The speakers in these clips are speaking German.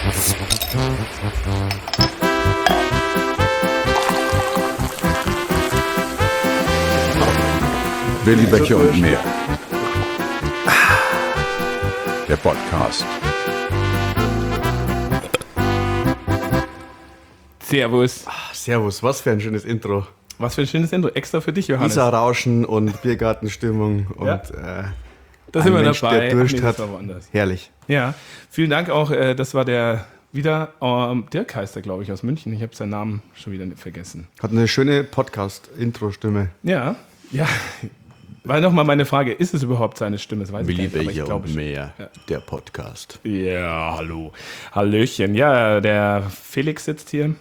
Willi Becher und mehr. Der Podcast. Servus. Servus, was für ein schönes Intro. Was für ein schönes Intro. Extra für dich, Johannes. Isar-Rauschen und Biergartenstimmung und da sind wir Mensch, dabei. der Durst Nee, hat. das war woanders. Herrlich. Ja, vielen Dank auch. Das war der Dirk heißt er, glaube ich, aus München. Ich habe seinen Namen schon wieder vergessen. Hat eine schöne Podcast-Intro-Stimme. Ja. War nochmal meine Frage, ist es überhaupt seine Stimme? Das weiß Willi ich gar nicht, aber ich Becher glaube und schon. mehr. Der Podcast. Ja, hallo. Hallöchen. Ja, der Felix sitzt hier.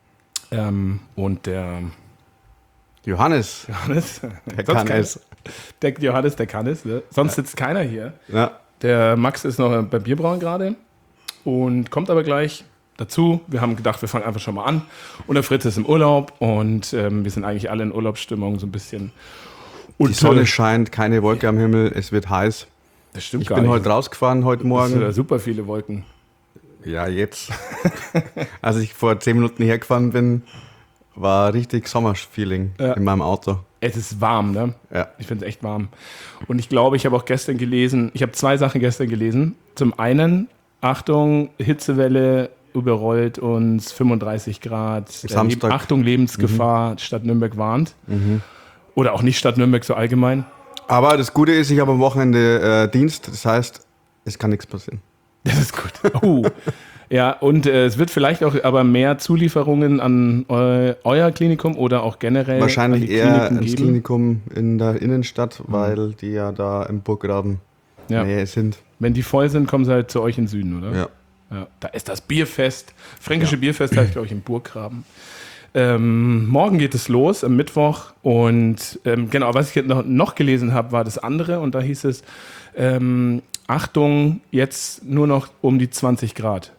Und der Johannes, Johannes. der kann es. Der Johannes, der kann es. Ne? Sonst sitzt keiner hier. Ja. Der Max ist noch beim Bierbrauen gerade und kommt aber gleich dazu. Wir haben gedacht, wir fangen einfach schon mal an. Und der Fritz ist im Urlaub und wir sind eigentlich alle in Urlaubsstimmung so ein bisschen. Und Die Sonne scheint, keine Wolke am Himmel, es wird heiß. das stimmt Ich gar bin nicht. heute rausgefahren, heute Es sind Morgen. da super viele Wolken. Ja, jetzt. Als ich vor 10 Minuten hergefahren bin, war richtig Sommerfeeling in meinem Auto. Es ist warm, ne? Ja. Ich finde es echt warm. Und ich glaube, ich habe auch gestern gelesen, ich habe 2 Sachen gestern gelesen. Zum einen, Achtung, Hitzewelle überrollt uns 35 Grad. Samstag. Achtung, Lebensgefahr, Stadt Nürnberg warnt. Oder auch nicht Stadt Nürnberg so allgemein. Aber das Gute ist, ich habe am Wochenende Dienst, das heißt, es kann nichts passieren. Das ist gut. Ja, und es wird vielleicht auch aber mehr Zulieferungen an euer Klinikum oder auch generell Wahrscheinlich an die eher Kliniken ins geben. Klinikum in der Innenstadt, weil die ja da im Burggraben Ja. Nähe sind. Wenn die voll sind, kommen sie halt zu euch in den Süden, oder? Ja. Ja, da ist das Bierfest. Fränkische Bierfest heißt, glaube ich, im Burggraben. Morgen geht es los, am Mittwoch. Und genau, was ich noch gelesen habe, war das andere. Und da hieß es, Achtung, jetzt nur noch um die 20 Grad.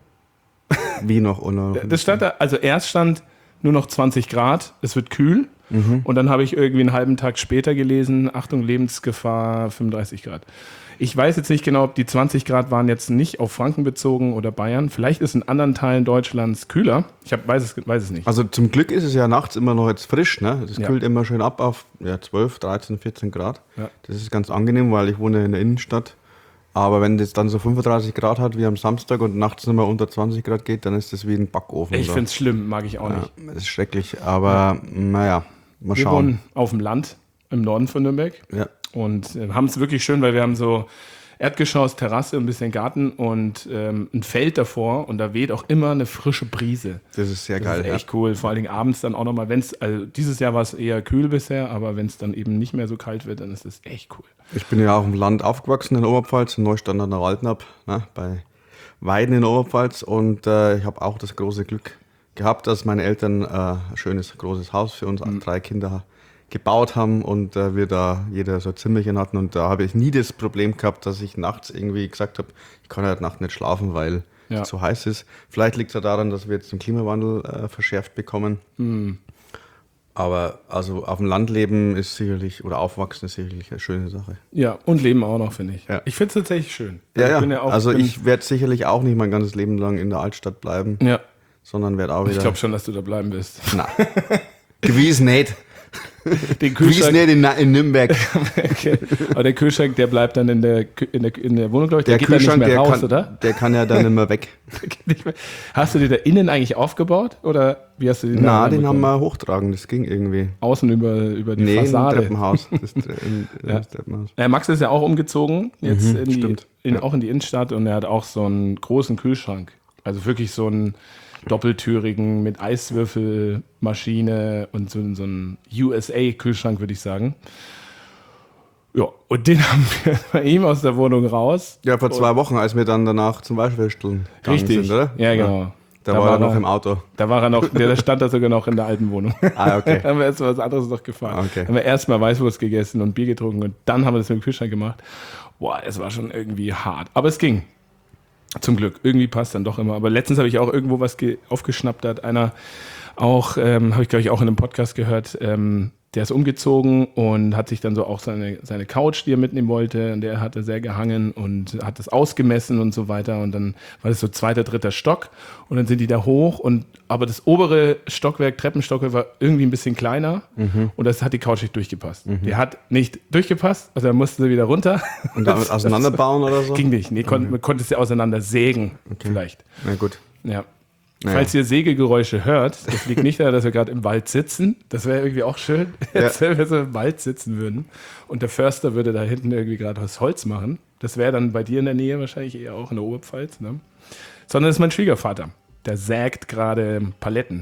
Wie noch ohne. Das stand da, also erst stand nur noch 20 Grad, es wird kühl. Und dann habe ich irgendwie einen halben Tag später gelesen, Achtung, Lebensgefahr 35 Grad. Ich weiß jetzt nicht genau, ob die 20 Grad waren jetzt nicht auf Franken bezogen oder Bayern. Vielleicht ist in anderen Teilen Deutschlands kühler. Ich weiß es nicht. Also zum Glück ist es ja nachts immer noch jetzt frisch, ne? Das Ja. kühlt immer schön ab auf 12, 13, 14 Grad. Ja. Das ist ganz angenehm, weil ich wohne in der Innenstadt. Aber wenn das dann so 35 Grad hat wie am Samstag und nachts nochmal unter 20 Grad geht, dann ist das wie ein Backofen. Ich da. finde es schlimm, mag ich auch Ja, nicht. das ist schrecklich, aber naja, mal Wir schauen. wohnen auf dem Land im Norden von Nürnberg Ja. und haben es wirklich schön, weil wir haben so Erdgeschoss, Terrasse, ein bisschen Garten und ein Feld davor und da weht auch immer eine frische Brise. Das ist sehr Das geil. ist echt cool. Vor allen Dingen abends dann auch nochmal, also dieses Jahr war es eher kühl bisher, aber wenn es dann eben nicht mehr so kalt wird, dann ist das echt cool. Ich bin ja auch im Land aufgewachsen in der Oberpfalz, in Neustadt an der Waldnab, ne, bei Weiden in der Oberpfalz. Und ich habe auch das große Glück gehabt, dass meine Eltern ein schönes, großes Haus für uns 3 Kinder gebaut haben und wir da jeder so ein Zimmerchen hatten. Und da habe ich nie das Problem gehabt, dass ich nachts irgendwie gesagt habe, ich kann heute Nacht nicht schlafen, weil Ja. es zu heiß ist. Vielleicht liegt es ja daran, dass wir jetzt den Klimawandel verschärft bekommen. Aber also auf dem Land leben ist sicherlich, oder aufwachsen ist sicherlich eine schöne Sache. Ja, und Leben auch noch, finde ich. Ja. Ich finde es tatsächlich schön. Ja, Ich bin ja. auch- Also bin- ich werde sicherlich auch nicht mein ganzes Leben lang in der Altstadt bleiben, Ja, sondern werde auch wieder... ich glaube schon, dass du da bleiben wirst. Na, gewiss nicht. Den Gewiss Kühlschrank, nicht in Nürnberg. okay. Aber der Kühlschrank, der bleibt dann in der Wohnung, glaube ich. Der geht Kühlschrank, dann nicht mehr raus, kann, oder? der kann ja dann immer weg. Der geht nicht mehr. Hast du den da innen eigentlich aufgebaut oder wie hast du den Na, da den haben bekommen? wir hochtragen, das ging irgendwie. Außen über die Nee, im Fassade. Treppenhaus. Ja. Das Treppenhaus. Max ist ja auch umgezogen, jetzt stimmt. auch in die Innenstadt und er hat auch so einen großen Kühlschrank. Also wirklich so einen doppeltürigen mit Eiswürfelmaschine und so einen USA-Kühlschrank, würde ich sagen. Ja, und den haben wir bei ihm aus der Wohnung raus. Ja, vor 2 Wochen, als wir dann danach zum Weißwürsteln gegangen Richtig, sind, oder? ja genau. Da war er noch im Auto. Da war er noch, der stand da sogar noch in der alten Wohnung. Ah, okay. Da haben wir erst mal was anderes noch gefahren. Okay. Haben wir erstmal Weißwurst gegessen und Bier getrunken und dann haben wir das mit dem Kühlschrank gemacht. Boah, es war schon irgendwie hart. Aber es ging. Zum Glück. Irgendwie passt dann doch immer. Aber letztens habe ich auch irgendwo was aufgeschnappt. Da hat einer auch, habe ich glaube ich auch in einem Podcast gehört, der ist umgezogen und hat sich dann so auch seine Couch, die er mitnehmen wollte, und der hatte sehr gehangen und hat das ausgemessen und so weiter. Und dann war das so 2., 3. Stock und dann sind die da hoch. Aber das obere Stockwerk, Treppenstockwerk, war irgendwie ein bisschen kleiner und das hat die Couch nicht durchgepasst. Die hat nicht durchgepasst, also dann mussten sie wieder runter. Und damit auseinanderbauen oder so? Ging nicht. Nee, man konnte es ja auseinander sägen vielleicht. Na gut. Ja. Naja. Falls ihr Sägegeräusche hört, das liegt nicht daran, dass wir gerade im Wald sitzen. Das wäre irgendwie auch schön, jetzt, wenn wir so im Wald sitzen würden. Und der Förster würde da hinten irgendwie gerade was Holz machen. Das wäre dann bei dir in der Nähe wahrscheinlich eher auch in der Oberpfalz. Ne? Sondern das ist mein Schwiegervater. Der sägt gerade Paletten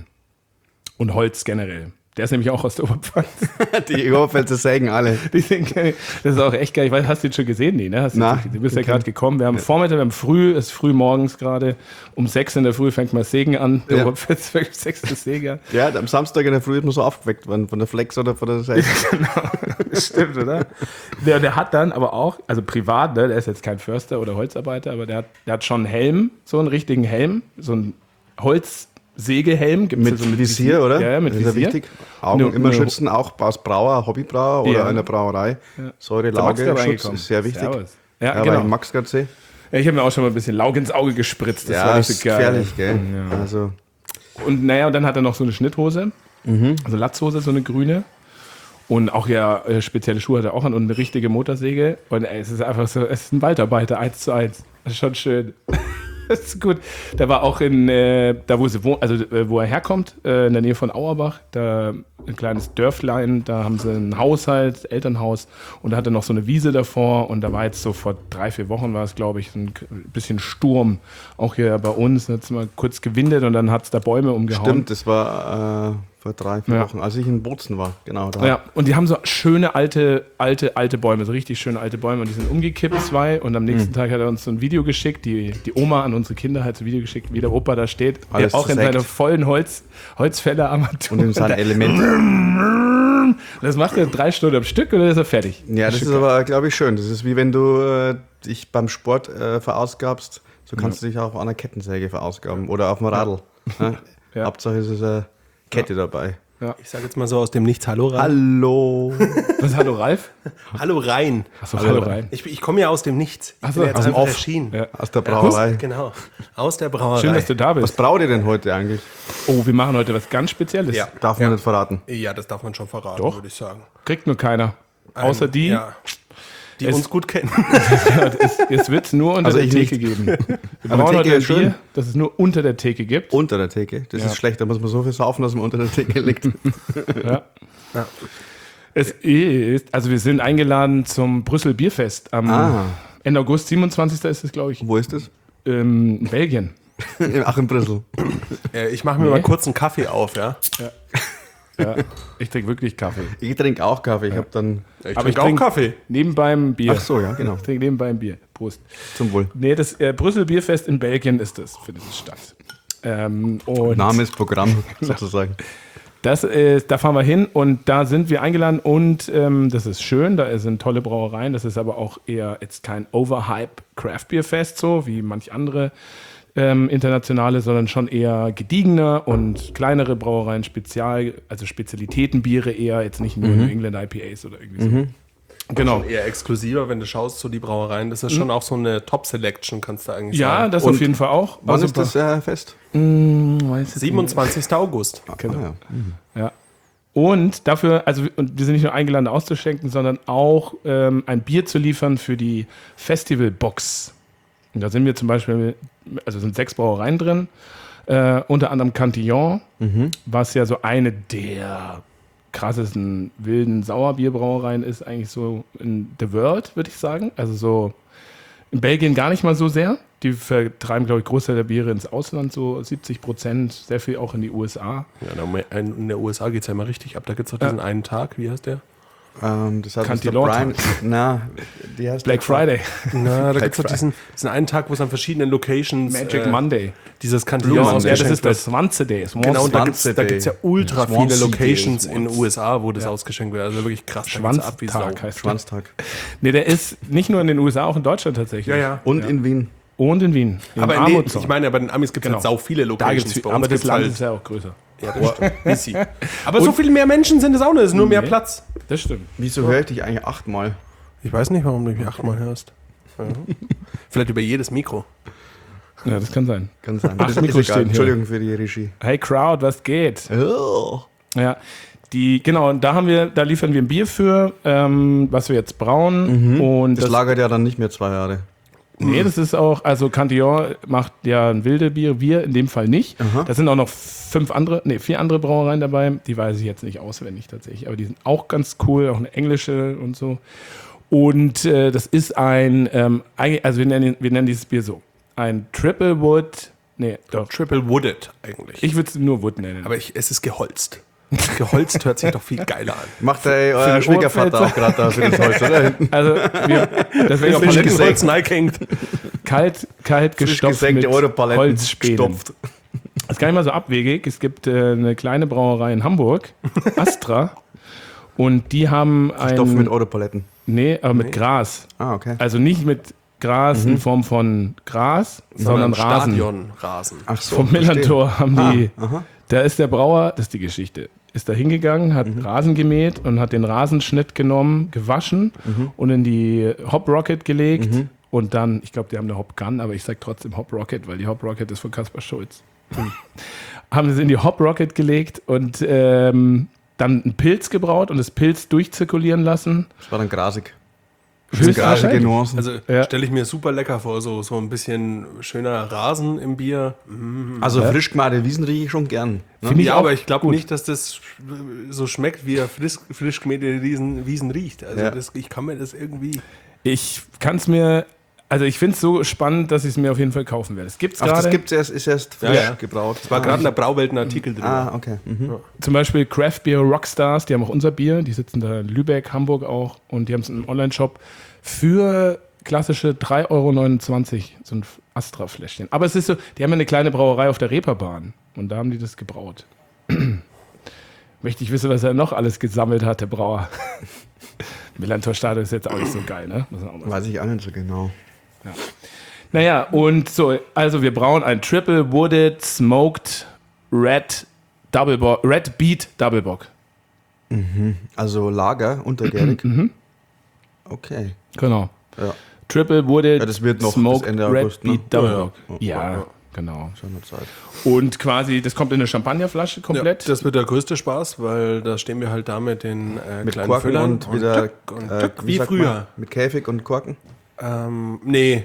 und Holz generell. Der ist nämlich auch aus der Oberpfalz. Die Oberpfälzer sägen alle. Das ist auch echt geil. Ich weiß, hast du den schon gesehen? Nee, ne? Du bist ja gerade gekommen. Wir haben Vormittag, es ist früh morgens gerade. Um 6 in der Früh fängt mal Sägen an. Der Oberpfälz fängt 6 das Säger. Ja, am Samstag in der Früh ist man so aufgeweckt worden, von der Flex oder von der Säge. Genau, das stimmt, oder? Der hat dann aber auch, also privat, ne, der ist jetzt kein Förster oder Holzarbeiter, aber der hat schon einen Helm, so einen richtigen Helm, so einen Holzsägehelm. Gibt's Mit ja so Visier, oder? Ja, mit das ist ja Visier. wichtig. Augen immer schützen, auch als Brauer, Hobbybrauer oder einer Brauerei. Ja. Säure-Lauge-Schutz ist sehr wichtig. Servus. Ja, Ja, genau. weil Max gerade sehe. Ja, ich habe mir auch schon mal ein bisschen Lauge ins Auge gespritzt. Das war nicht ist so geil. gefährlich, gell? Ja. Also, Und naja, und dann hat er noch so eine Schnitthose, also Latzhose, so eine grüne. Und auch spezielle Schuhe hat er auch an und eine richtige Motorsäge. Und es ist einfach so, es ist ein Waldarbeiter, 1:1. Das ist schon schön. Das ist gut. Der war auch da wo sie wohnt, also wo er herkommt, in der Nähe von Auerbach, da ein kleines Dörflein, da haben sie ein Haushalt, Elternhaus, und da hat er noch so eine Wiese davor, und da war jetzt so vor 3, 4 Wochen war es, glaube ich, ein bisschen Sturm, auch hier bei uns, hat es mal kurz gewindet und dann hat es da Bäume umgehauen. stimmt, das war vor 3, 4 Wochen, als ich in Bozen war, genau. Da. Ja, und die haben so schöne alte Bäume, so richtig schöne alte Bäume, und die sind umgekippt, 2, und am nächsten Tag hat er uns so ein Video geschickt, die Oma an unsere Kinder hat so ein Video geschickt, wie der Opa da steht, Alles der auch in zersägt. seiner vollen Holzfällerarmatur. Und in seinem Element. Das macht er 3 Stunden am Stück, und dann ist er fertig. Ja, das ist aber, glaube ich, schön. Das ist wie wenn du dich beim Sport verausgabst, so kannst du dich auch auf einer Kettensäge verausgaben oder auf dem Radl. Ne? Ja. Hauptsache es ist eine Kette dabei. Ich sage jetzt mal so aus dem Nichts Hallo rein. Hallo. Was, hallo Ralf? Hallo rein. Achso, hallo rein. Ich komme ja aus dem Nichts. Ich so, bin jetzt aus dem einfach Off. erschienen. Ja. Aus der Brauerei. Genau. Aus der Brauerei. Schön, dass du da Was bist. braut ihr denn heute eigentlich? Oh, wir machen heute was ganz Spezielles. Ja. Darf man nicht verraten. Ja, das darf man schon verraten, Doch. würde ich sagen. Kriegt nur keiner. Außer die, Ja, die uns gut kennen. es wird es nur unter Also der ich Theke nicht. geben. Wir Aber brauchen Theke heute ein ist schön. Bier, das es nur unter der Theke gibt. Unter der Theke. Das Ja. ist schlecht, da muss man so viel saufen, dass man unter der Theke liegt. Ja. Ja. Es ist, also wir sind eingeladen zum Brüssel Bierfest am Ende August, 27. ist es, glaube ich, Wo ist das? in Belgien. Ach, in Brüssel. Ich mache mir mal kurz einen Kaffee auf, ja? Ja, ich trinke wirklich Kaffee. Ich trinke auch Kaffee. Ich habe dann. Ich Aber ich trinke auch trink Kaffee. nebenbei ein Bier. Ach so, ja, genau. Ich trinke nebenbei ein Bier. Prost. Zum Wohl. Nee, das Brüssel Bierfest in Belgien ist das, findet es statt. Und Name ist Programm, sozusagen. da fahren wir hin und da sind wir eingeladen und das ist schön, da sind tolle Brauereien, das ist aber auch eher jetzt kein Overhype Craft Beer Fest, so wie manch andere internationale, sondern schon eher gediegener und kleinere Brauereien, also Spezialitätenbiere eher, jetzt nicht nur New England IPAs oder irgendwie so. Genau. Eher exklusiver, wenn du schaust, so die Brauereien. Das ist schon auch so eine Top-Selection, kannst du eigentlich Ja, sagen. das Und auf jeden Fall auch. Wann Also ist das Fest? weiß es 27. August. Genau. Ah, ja. Ja. Und dafür, also und wir sind nicht nur eingeladen auszuschenken, sondern auch ein Bier zu liefern für die Festivalbox. Und da sind wir zum Beispiel, also sind 6 Brauereien drin, unter anderem Cantillon, was ja so eine der krassesten wilden Sauerbierbrauereien ist, eigentlich so in the world, würde ich sagen. Also so in Belgien gar nicht mal so sehr. Die vertreiben, glaube ich, Großteil der Biere ins Ausland, so 70%, sehr viel auch in die USA. Ja, in der USA geht es ja immer richtig ab. Da gibt es doch diesen einen Tag, wie heißt der? Das heißt, Cantillon. Brian. Na, die heißt Black Friday. Na, da Black gibt es doch diesen einen Tag, wo es an verschiedenen Locations Magic Monday. dieses Blue Cantillon Monday. Ja, das ausgeschenkt ist das Swansea Day. Genau, und da gibt Swansea es ja Day. ultra viele Swansea Locations Day. in den USA, wo das ausgeschenkt wird. Also wirklich krass. da geht's ab wie Sau. Schwanztag heißt der. Schwanztag. Nee, der ist nicht nur in den USA, auch in Deutschland tatsächlich. Und in Wien. Und in Wien. In Aber Armutsort. ich meine, bei den Amis gibt es Genau. halt sau viele da Locations. gibt's viel, Bei uns aber das gibt's Land halt, ist ja auch größer. Ja, das stimmt. Easy. Aber so viel mehr Menschen sind es auch nicht, es ist nur mehr Platz. Das stimmt. Wieso höre ich dich eigentlich 8-mal? Ich weiß nicht, warum du mich 8-mal hörst. Ja. Vielleicht über jedes Mikro. Ja, das kann sein. Kann sein. Ach, Das Mikros ist egal. stehen hier. Entschuldigung für die Regie. Hey Crowd, was geht? Oh. Ja, genau, und da liefern wir ein Bier für, was wir jetzt brauen. Und Das lagert ja dann nicht mehr 2 Jahre. nee, das ist auch, also Cantillon macht ja ein wilde Bier, wir in dem Fall nicht. Aha. Da sind auch noch 4 andere Brauereien dabei, die weiß ich jetzt nicht auswendig tatsächlich, aber die sind auch ganz cool, auch eine englische und so. Und das ist ein, also wir nennen dieses Bier so, ein Triple Wood, Triple Wooded eigentlich. ich würde es nur Wood nennen. Aber es ist geholzt. Geholzt hört sich doch viel geiler an. Macht euer den Schwiegervater Ohrpfälzer. auch gerade da für das Holz, oder? Hinten. Also, deswegen auch Frisch Paletten- geholzt, neigehängt. kalt gestopft mit gesägte Europaletten Holzspänen. gestopft. Das ist gar nicht mal so abwegig. Es gibt eine kleine Brauerei in Hamburg, Astra, und die haben Stoff mit ein... Europaletten. Nee, aber mit Gras. Ah, okay. Also nicht mit Gras in Form von Gras, sondern Rasen. Stadionrasen. Ach so. Vom Millantor haben die... aha. Da ist der Brauer, das ist die Geschichte, ist da hingegangen, hat Rasen gemäht und hat den Rasenschnitt genommen, gewaschen und in die Hop Rocket gelegt. Und dann, ich glaube, die haben eine Hop Gun, aber ich sage trotzdem Hop Rocket, weil die Hop Rocket ist von Kaspar Schulz. Haben sie in die Hop Rocket gelegt und dann einen Pilz gebraut und das Pilz durchzirkulieren lassen. Das war dann grasig. Höchstwahrscheinlich. Grasige Nuancen. Also Ja. stelle ich mir super lecker vor, so ein bisschen schöner Rasen im Bier. Also frisch gemachte Wiesen rieche ich schon gern. Ne? Finde ich Ja, auch aber ich glaube gut. nicht, dass das so schmeckt, wie er frisch gemähte Wiesen riecht. Also Ja. ich kann mir das irgendwie... Ich kann es mir, also ich finde es so spannend, dass ich es mir auf jeden Fall kaufen werde. Es gibt es Ach, das gerade. gibt's erst, ist erst frisch Ja, ja. gebraut. Es war gerade in der Brauwelt ein Artikel drin. Ah, okay. Zum Beispiel Craft Beer Rockstars, die haben auch unser Bier, die sitzen da in Lübeck, Hamburg auch und die haben es im Online-Shop für klassische 3,29 Euro, so ein Astra-Fläschchen. Aber es ist so, die haben ja eine kleine Brauerei auf der Reeperbahn und da haben die das gebraut. Möchte ich wissen, was er noch alles gesammelt hat, der Brauer. Millantor Stadion ist jetzt auch nicht so geil, ne? Muss man auch mal sagen. Weiß ich auch nicht so genau. Naja, und so, also wir brauen ein Triple Wooded Smoked Red Beet Double Bock. Also Lager, untergärig. Okay. Genau. Ja, Triple Wooded Ja, das wird noch Smoked bis Ende Red August, ne? Beet Double Ja, Bock. ja. Ja, genau. schon eine Zeit. Und quasi, das kommt in eine Champagnerflasche Ja, komplett. das wird der größte Spaß, weil da stehen wir halt da mit den Mit kleinen Korken Füllern und wieder tück und tück, wie wie sagt früher. man? Mit Käfig und Korken? Nee.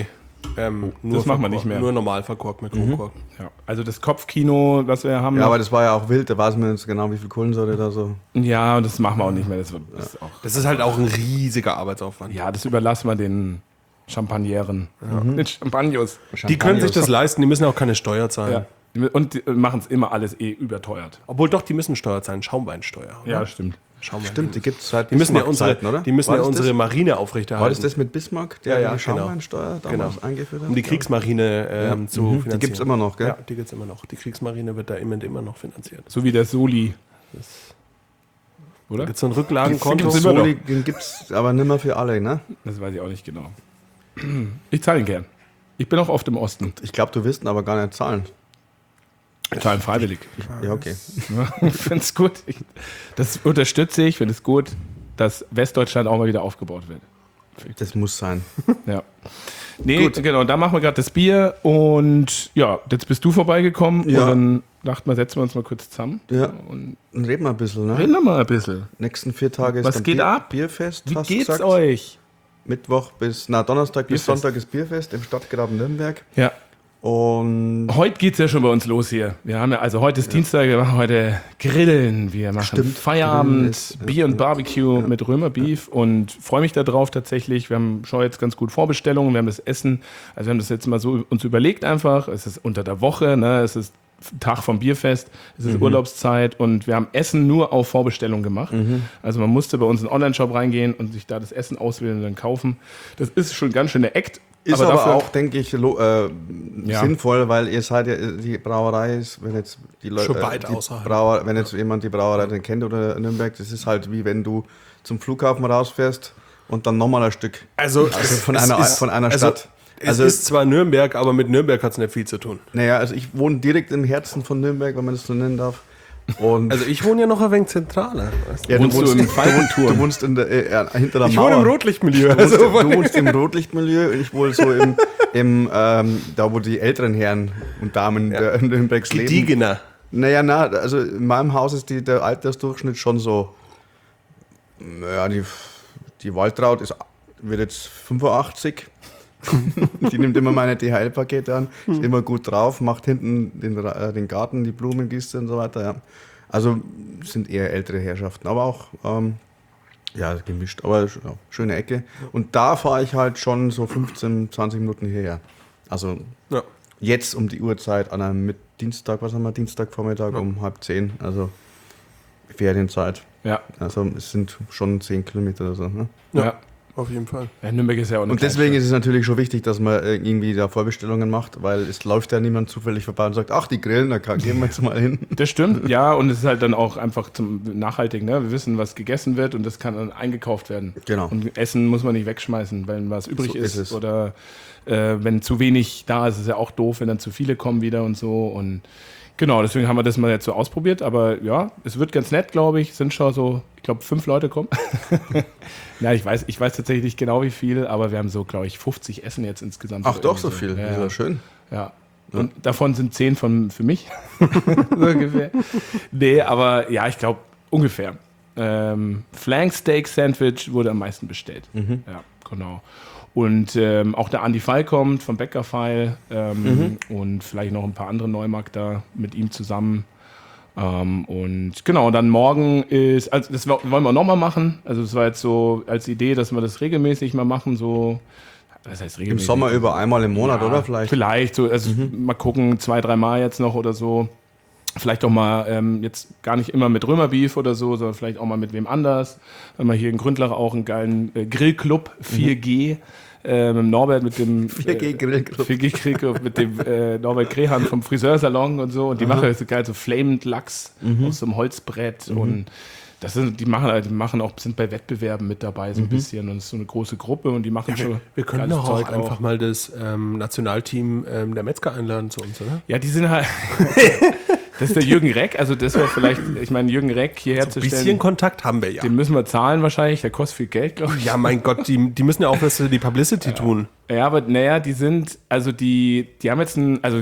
Nur das machen wir verkorkt, nicht mehr. Nur normal verkorkt mit Kronkorken. Ja, also das Kopfkino, was wir haben. Ja, aber das war ja auch wild, da weiß man jetzt genau, wie viel Kohlensäure da so. ja, und das machen wir auch nicht mehr. Das ist auch, Das ist halt auch ein riesiger Arbeitsaufwand. ja, das überlassen wir den Champagneren. Den Champagnos. Die können sich das leisten, die müssen auch keine Steuer zahlen. Ja. Und die machen es immer alles überteuert. Obwohl doch, die müssen Steuer zahlen, Schaumweinsteuer. oder? Ja, stimmt. Schaumwein. Stimmt, die gibt es seit Die müssen ja Bismarck-Zeiten, oder? die müssen War ja das unsere das? Marine War aufrechterhalten. das das mit Bismarck, der Ja, die genau. Schaumweinsteuer damals eingeführt hat? Um die Kriegsmarine zu finanzieren. Die gibt es immer noch, gell? Ja, die gibt es immer noch. Die Kriegsmarine wird da immer noch finanziert. So wie der Soli. Oder? Gibt es so ein Rücklagenkonto? Gibt's immer noch. Soli, den gibt es aber nicht mehr für alle, ne? Das weiß ich auch nicht genau. Ich zahle ihn gern. Ich bin auch oft im Osten. Ich glaube, du wirst ihn aber gar nicht zahlen. Ich zahle ihn freiwillig. Ja, okay. Ich finde es gut. Das unterstütze ich, finde es gut, dass Westdeutschland auch mal wieder aufgebaut wird. Das muss sein. Ja. Nee, genau, da machen wir gerade das Bier und ja, jetzt bist du vorbeigekommen Ja. und dann dachten wir, setzen wir uns mal kurz zusammen. Ja. Und Dann reden wir ein bisschen, ne? reden wir mal ein bisschen. Nächsten 4 Tage ist Was dann geht ab? Bierfest, Wie hast du geht's gesagt. euch? Donnerstag bis Bierfest. Sonntag ist Bierfest im Stadtgraben Nürnberg. Ja. Und Heute geht's ja schon bei uns los hier. Wir haben ja, also heute ist Dienstag, wir machen heute Grillen. Wir machen Stimmt, Grillen Feierabend, ist- Bier und Barbecue mit Römerbeef und freue mich darauf tatsächlich. Wir haben schon jetzt ganz gut Vorbestellungen, wir haben das Essen, also wir haben das jetzt mal so uns überlegt einfach. Es ist unter der Woche, ne? Es ist Tag vom Bierfest, es ist Urlaubszeit und wir haben Essen nur auf Vorbestellung gemacht. Also man musste bei uns in den Online-Shop reingehen und sich da das Essen auswählen und dann kaufen. Das ist schon ganz schön der Act. ist aber dafür- auch, denke ich, sinnvoll, weil ihr seid ja, die Brauerei ist, wenn jetzt die Leute, Schon weit außerhalb. wenn jetzt jemand die Brauerei nicht kennt oder Nürnberg, das ist halt wie wenn du zum Flughafen rausfährst und dann nochmal ein Stück. Also von einer Stadt. Es ist zwar Nürnberg, aber mit Nürnberg hat es nicht viel zu tun. Naja, also ich wohne direkt im Herzen von Nürnberg, wenn man das so nennen darf. Und Also ich wohne ja noch ein wenig zentraler. Weißt du? ja, wohnst du im Du wohnst in der, hinter der Ich Mauer. wohne im Rotlichtmilieu. Du wohnst im Rotlichtmilieu und ich wohne so da wo die älteren Herren und Damen der Nürnbergs leben. Gediegener. Naja, also in meinem Haus ist der Altersdurchschnitt schon so, naja, die Waltraud wird jetzt 85. Die nimmt immer meine DHL-Pakete an, ist immer gut drauf, macht hinten den Garten, die Blumen gießt und so weiter. Ja. Also sind eher ältere Herrschaften, aber auch gemischt, aber ja, schöne Ecke. Und da fahre ich halt schon so 15, 20 Minuten hierher. Also jetzt um die Uhrzeit an einem Dienstag, was haben wir, Dienstagvormittag um 9:30, also Ferienzeit. Ja. Also es sind schon 10 Kilometer oder so. Ne? Ja. Auf jeden Fall. Ja, Nürnberg ist ja auch eine Und deswegen ist es natürlich schon wichtig, dass man irgendwie da Vorbestellungen macht, weil es läuft ja niemand zufällig vorbei und sagt, ach, die grillen, da gehen wir jetzt mal hin. Das stimmt, ja, und es ist halt dann auch einfach nachhaltig, ne? Wir wissen, was gegessen wird und das kann dann eingekauft werden. Genau. Und Essen muss man nicht wegschmeißen, wenn was übrig So ist ist es. oder wenn zu wenig da ist, ist ja auch doof, wenn dann zu viele kommen wieder und so und genau, deswegen haben wir das mal jetzt so ausprobiert, aber ja, es wird ganz nett, glaube ich, sind schon so, ich glaube 5 Leute kommen. Ja, ich weiß tatsächlich nicht genau wie viel, aber wir haben so, glaube ich, 50 Essen jetzt insgesamt. Ach doch, so irgendwie viel, Ja, ist ja schön. ja. Und davon sind 10 für mich. So ungefähr. Nee, aber ja, ich glaube ungefähr. Flank Steak Sandwich wurde am meisten bestellt. Ja, genau. Und auch der Andi Feil kommt vom Bäckerfeil und vielleicht noch ein paar andere Neumarkter mit ihm zusammen. Und genau, dann morgen ist, also das wollen wir nochmal machen. Also es war jetzt so als Idee, dass wir das regelmäßig mal machen, so, was heißt Im regelmäßig? Sommer über einmal im Monat, Ja, oder? Vielleicht. so, also mal gucken, 2-3 Mal jetzt noch oder so. Vielleicht auch mal jetzt gar nicht immer mit Römerbeef oder so, sondern vielleicht auch mal mit wem anders. Wenn wir hier in Gründlach auch einen geilen Grillclub 4G mit Norbert, mit dem 4G Grillclub. 4G Grillclub mit dem Norbert Krehan vom Friseursalon und so. Und die machen so geil so Flamed Lachs aus so einem Holzbrett und die machen auch, sind bei Wettbewerben mit dabei so ein bisschen und es ist so eine große Gruppe und die machen schon Wir können geiles doch auch Zeug einfach mal das Nationalteam der Metzger einladen zu uns, oder? Ja, die sind halt. Das ist der Jürgen Reck, also das wäre vielleicht, ich meine, Jürgen Reck hierher zu Ein bisschen stellen, Kontakt haben wir ja. den müssen wir zahlen wahrscheinlich, der kostet viel Geld, glaube ich. Ja, mein Gott, die müssen ja auch was für die Publicity tun. Ja, aber naja, die sind, also die haben jetzt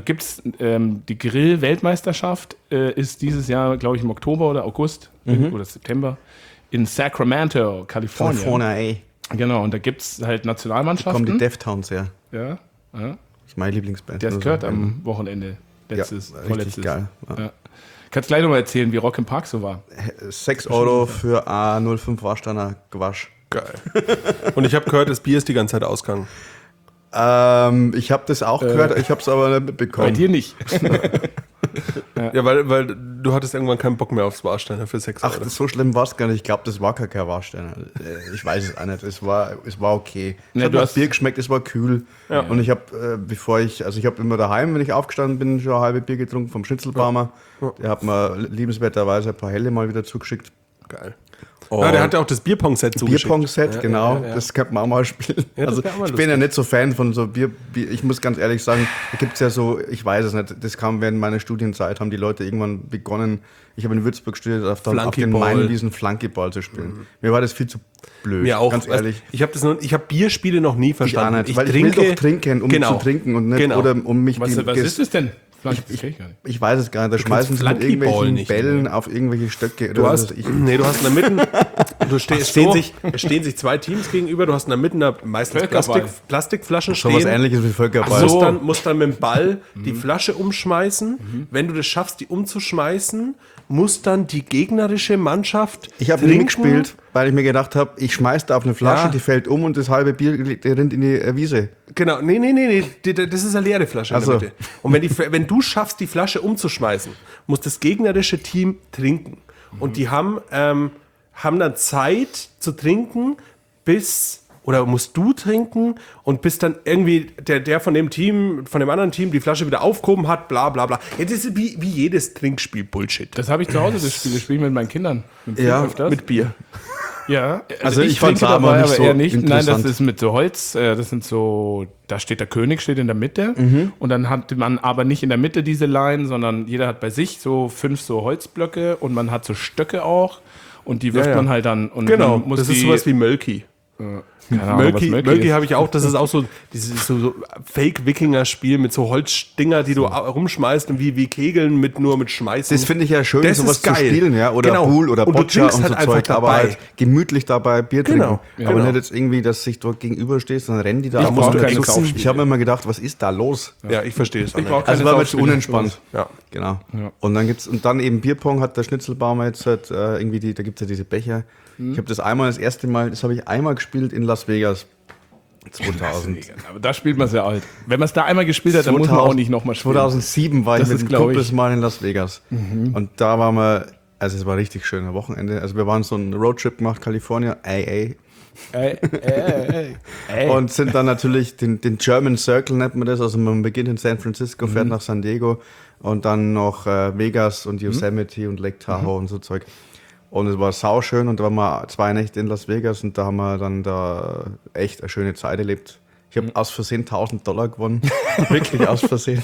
die Grill-Weltmeisterschaft ist dieses Jahr, glaube ich, im Oktober oder August oder September in Sacramento, Kalifornien. California, ey. Genau, und da gibt es halt Kommen Nationalmannschaften. die Deftones her. Ja, Das ist meine Lieblingsband. der ist Nur gehört so. am Wochenende. richtig Vorletztes. geil. Ja. Ja. Kannst gleich nochmal erzählen, wie Rock im Park so war. 6 Euro für A05 Warsteiner Gewasch. Geil. Und ich habe gehört, das Bier ist die ganze Zeit ausgegangen. Ich habe das auch gehört, ich habe es aber nicht Bei mitbekommen. dir nicht. Ja, weil du hattest irgendwann keinen Bock mehr aufs Warsteiner für 6 Euro. Ach, so schlimm war es gar nicht. Ich glaube, das war kein Warsteiner. Ich weiß es auch nicht. Es war okay. Es Ja, hat du nach hast- Bier geschmeckt, es war kühl. Ja. Und ich habe, ich habe immer daheim, wenn ich aufgestanden bin, schon ein halbes Bier getrunken vom Schnitzelbaumer. Ja. Der hat mir liebenswerterweise ein paar Helle mal wieder zugeschickt. Geil. Und Ja, der hat ja auch das Bierpong-Set zugeschickt. Bierpong-Set, genau. ja. Das könnte man auch mal spielen. Ja, das also wär auch mal ich bin ja lustig. nicht so Fan von so Bier. Ich muss ganz ehrlich sagen, da gibt es ja so, ich weiß es nicht, das kam während meiner Studienzeit, haben die Leute irgendwann begonnen, ich habe in Würzburg studiert, auf den Flunkyball. Mainwiesen Flunkyball zu spielen. Mir war das viel zu blöd, Mir auch. ganz ehrlich. Ich habe Bierspiele noch nie Ich auch verstanden. nicht, weil ich will doch trinken, um Genau. zu trinken und nicht, Genau. oder um mich... Was ist es denn? Das kenn ich gar nicht. Ich weiß es gar nicht, da schmeißen sie mit Flunkyball irgendwelchen nicht, Bällen oder? auf irgendwelche Stöcke. Du oder hast, was weiß ich. du hast in der Mitte, es so. stehen sich 2 Teams gegenüber, du hast in der Mitte meistens Völkerball. Plastikflaschen So was stehen. ähnliches wie Völkerball. Musst dann mit dem Ball die Flasche umschmeißen. Wenn du das schaffst, die umzuschmeißen, muss dann die gegnerische Mannschaft Ich habe nie gespielt, weil ich mir gedacht habe, ich schmeiß da auf eine Flasche, Ja. die fällt um und das halbe Bier rinnt in die Wiese. Genau, nee, das ist eine leere Flasche in Ach der so. Mitte. Und wenn du schaffst, die Flasche umzuschmeißen, muss das gegnerische Team trinken. Und die haben dann Zeit zu trinken, oder musst du trinken und bis dann irgendwie der von dem anderen Team die Flasche wieder aufgehoben hat, bla bla bla. Ja, das ist wie jedes Trinkspiel Bullshit. Das habe ich zu Hause, das spiele ich mit meinen Kindern. Mit Ja, öfters. Mit Bier. Ja, Also ich trinke fand's aber nicht so eher nicht. Nein, das interessant. ist mit so Holz, das sind so, da steht der König, steht in der Mitte und dann hat man aber nicht in der Mitte diese Line, sondern jeder hat bei sich so 5 so Holzblöcke und man hat so Stöcke auch und die wirft man halt dann und Genau, man muss das ist sowas wie Mölki. keine Ahnung, was Mölki ist. habe ich auch, das ist auch so dieses so Fake-Wikinger-Spiel mit so Holzstinger, die du rumschmeißt und wie Kegeln mit Schmeißen. Das finde ich ja schön, Das sowas ist geil. zu spielen, ja, oder Genau. Pool oder Und du Boccia trinkst und so halt einfach Zeug, aber dabei. halt gemütlich dabei Bier Genau, trinken. Aber genau. nicht jetzt irgendwie, dass sich dort gegenüberstehst, dann rennen die da. Ich ab brauche und zu. keine Ich Saufspiele. habe mir immer gedacht, was ist da los? Ja, ich verstehe es auch nicht. brauch Also keine war mir zu Saufspiele. unentspannt. Ja. Genau. Und dann eben Bierpong hat der Schnitzelbaumer jetzt halt, irgendwie, da gibt es ja diese Becher. Ich habe das erste Mal, das habe ich einmal gespielt in Las Vegas. 2000. Aber da spielt man sehr alt. Wenn man es da einmal gespielt hat, dann muss man auch nicht nochmal spielen. 2007 war ich Das mit ist, den glaub Kumpels ich- mal in Las Vegas. Und da waren wir, also es war richtig schön am Wochenende. Also wir waren so einen Roadtrip gemacht, Kalifornien, Ey. und sind dann natürlich den German Circle nennt man das. Also man beginnt in San Francisco, fährt nach San Diego und dann noch Vegas und Yosemite und Lake Tahoe und so Zeug. Und es war sauschön und da waren wir 2 Nächte in Las Vegas und da haben wir dann da echt eine schöne Zeit erlebt. Ich habe aus Versehen $1.000 gewonnen. Wirklich aus Versehen.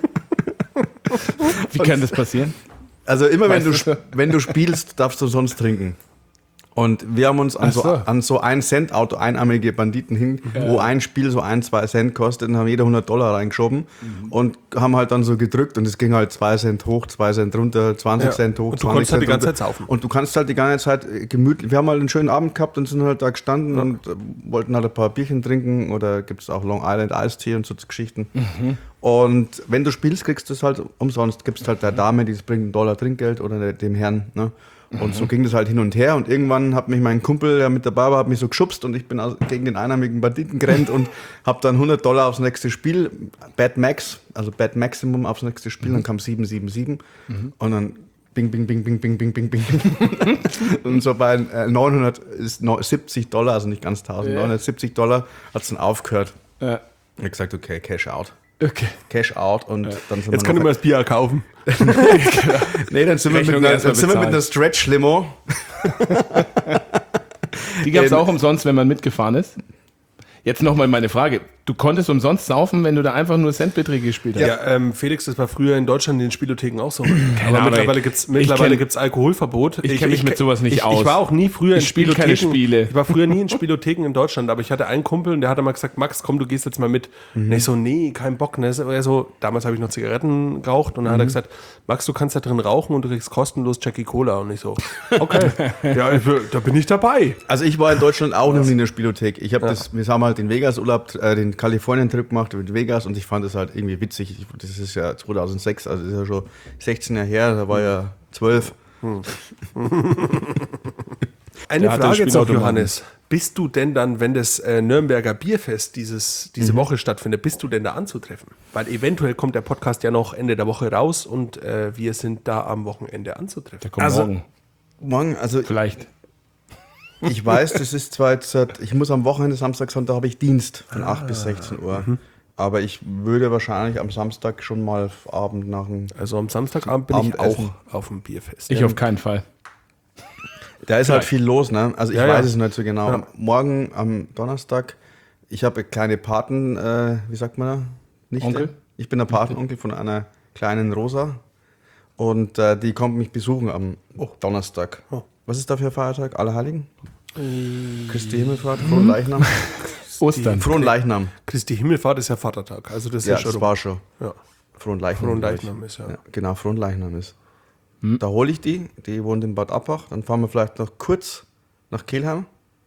Wie kann das passieren? Also immer Weißt du? wenn du spielst, darfst du sonst trinken. Und wir haben uns Ach so. an so 1-Cent-Auto, einarmige Banditen wo ein Spiel so 1-2 Cent kostet, und haben jeder $100 reingeschoben und haben halt dann so gedrückt und es ging halt 2 Cent hoch, 2 Cent runter, 20 Cent hoch, Und du 20 konntest halt Cent die ganze runter. Zeit saufen. Und du kannst halt die ganze Zeit gemütlich, wir haben halt einen schönen Abend gehabt und sind halt da gestanden und wollten halt ein paar Bierchen trinken oder gibt es auch Long Island Iced Tea und so Geschichten. Und wenn du spielst, kriegst du es halt umsonst, gibst halt der Dame, die bringt $1 Trinkgeld oder dem Herrn, ne? Und so ging das halt hin und her und irgendwann hat mich mein Kumpel, der mit dabei war, hat mich so geschubst und ich bin gegen den einarmigen Banditen gerannt und habe dann $100 aufs nächste Spiel, Bad Max, also Bad Maximum aufs nächste Spiel, dann kam 777 und dann bing, bing, bing, bing, bing, bing, bing, bing. Und so bei 970 $, also nicht ganz 1000, $970 hat es dann aufgehört. Ja. Ich habe gesagt, okay, Cash out. Okay. Cash out und dann sind Jetzt wir können noch- wir das Bier kaufen. Nee, dann sind wir Rechnung mit einer, erst mal dann sind wir mit bezahlen. einer Stretch-Limo. Die gab es auch umsonst, wenn man mitgefahren ist. Jetzt nochmal meine Frage. Du konntest umsonst saufen, wenn du da einfach nur Centbeträge gespielt hast? Ja, Felix, das war früher in Deutschland in den Spielotheken auch so. Aber Ahnung, mittlerweile ey. gibt's Ich kenn- gibt's Alkoholverbot. Ich kenn mich mit sowas nicht aus. Ich war auch nie früher in Ich spiel keine Spielotheken. Spiele. Ich war früher nie in Spielotheken in Deutschland, aber ich hatte einen Kumpel und der hat immer gesagt, Max, komm, du gehst jetzt mal mit. Und ich so, nee, kein Bock. Ne? Er so, damals habe ich noch Zigaretten geraucht und dann hat er gesagt, Max, du kannst da drin rauchen und du kriegst kostenlos Jackie Cola. Und ich so, okay, ja, da bin ich dabei. Also ich war in Deutschland auch noch nie in der Spielothek. Wir haben halt den Vegas-Urlaub, den Kalifornien-Trip gemacht mit Vegas und ich fand das halt irgendwie witzig. Das ist ja 2006, also das ist ja schon 16 Jahre her, da war ja 12. Eine Der hatte Frage jetzt noch, Spielautomaten. Johannes. Bist du denn dann, wenn das Nürnberger Bierfest diese Woche stattfindet, bist du denn da anzutreffen? Weil eventuell kommt der Podcast ja noch Ende der Woche raus und wir sind da am Wochenende anzutreffen. Der kommt Also- morgen. Morgen, also Vielleicht. ich weiß, das ist zwar jetzt, ich muss am Wochenende, Samstag, Sonntag habe ich Dienst von 8 bis 16 Uhr. Aber ich würde wahrscheinlich am Samstag schon mal Abend nach dem... Also am Samstagabend bin ich Abendessen. auch auf dem Bierfest. Ich auf keinen Fall. Da ist halt viel los, ne? Also ich Ja, weiß ja. es nicht so genau. Ja. Morgen am Donnerstag, ich habe kleine Paten, wie sagt man da? Nichte? Onkel? Ich bin der Patenonkel von einer kleinen Rosa und die kommt mich besuchen am Donnerstag. Oh. Was ist da für ein Feiertag? Allerheiligen? Christi Himmelfahrt, Frohen Leichnam. Ostern. Frohen Leichnam. Christi Himmelfahrt ist ja Vatertag. Also das ist Ja, ja schon das war schon. Ja. Frohen Leichnam. Frohen glaub ich. Leichnam ist, ja. Genau, Frohen Leichnam ist. Da hole ich die wohnt in Bad Abbach, dann fahren wir vielleicht noch kurz nach Kelheim.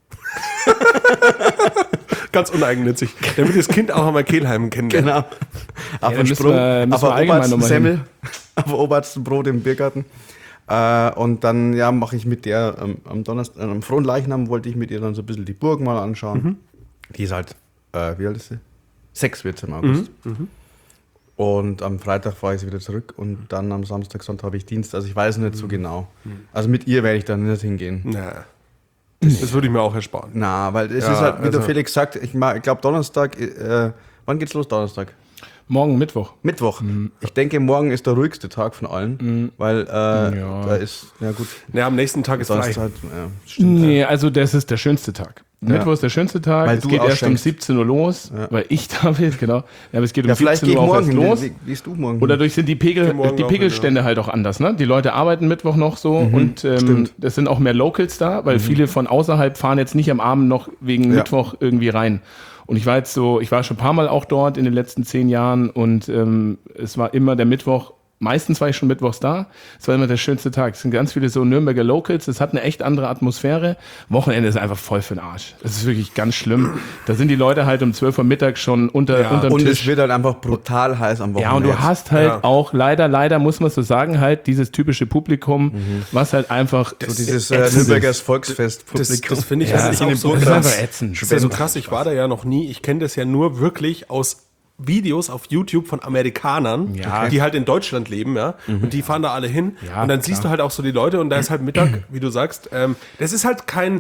Ganz uneigennützig. Damit das Kind auch einmal Kehlheim kennenlernt. Genau. Auf da den müssen Sprung, wir auf der allgemein obersten noch mal Semmel, auf der obersten Brot im Biergarten. Und dann mache ich mit der am Donnerstag, am Frohen Leichnam wollte ich mit ihr dann so ein bisschen die Burg mal anschauen. Die ist halt, wie alt ist sie? 6 wird sie im August. Und am Freitag fahre ich sie wieder zurück und dann am Samstag, Sonntag habe ich Dienst. Also ich weiß nicht so genau. Also mit ihr werde ich dann nicht hingehen. Na, das würde ich mir auch ersparen. Na, weil es Ja, ist halt, wie der also- Felix sagt, ich glaube Donnerstag, wann geht's los Donnerstag? Morgen Mittwoch. Mittwoch. Ich denke, morgen ist der ruhigste Tag von allen, weil da ist, ja gut, Ja, am nächsten Tag ist frei. sonst halt, stimmt. Nee, also das ist der schönste Tag. Mittwoch ist der schönste Tag. Weil es du geht erst um ausschenkst. 17 Uhr los, weil ich da bin, genau. Ja, aber es geht um Ja, vielleicht 17 gehe ich Uhr auch erst morgen los. hin. Wie gehst du morgen? Und dadurch sind die morgen auch Pegelstände halt auch anders. Ne? Die Leute arbeiten Mittwoch noch so und es sind auch mehr Locals da, weil viele von außerhalb fahren jetzt nicht am Abend noch wegen Mittwoch irgendwie rein. Und ich war schon ein paar Mal auch dort in den letzten 10 Jahren und es war immer der Mittwoch. Meistens war ich schon mittwochs da. Es war immer der schönste Tag. Es sind ganz viele so Nürnberger Locals. Es hat eine echt andere Atmosphäre. Wochenende ist einfach voll für den Arsch. Es ist wirklich ganz schlimm. Da sind die Leute halt um 12 Uhr Mittag schon unterm und Tisch. es wird halt einfach brutal heiß am Wochenende. Ja, und du hast halt Ja. auch leider muss man so sagen, halt dieses typische Publikum, was halt einfach so dieses ätzend Nürnbergers ist. Volksfest. Das finde ich Ja, das ist auch so das ist krass. einfach ätzend. Das ist ja so krass, ich war da ja noch nie. Ich kenne das ja nur wirklich aus Videos auf YouTube von Amerikanern, Ja. die halt in Deutschland leben, ja. Und die fahren da alle hin. Ja, und dann klar. siehst du halt auch so die Leute und da ist halt Mittag, wie du sagst, das ist halt kein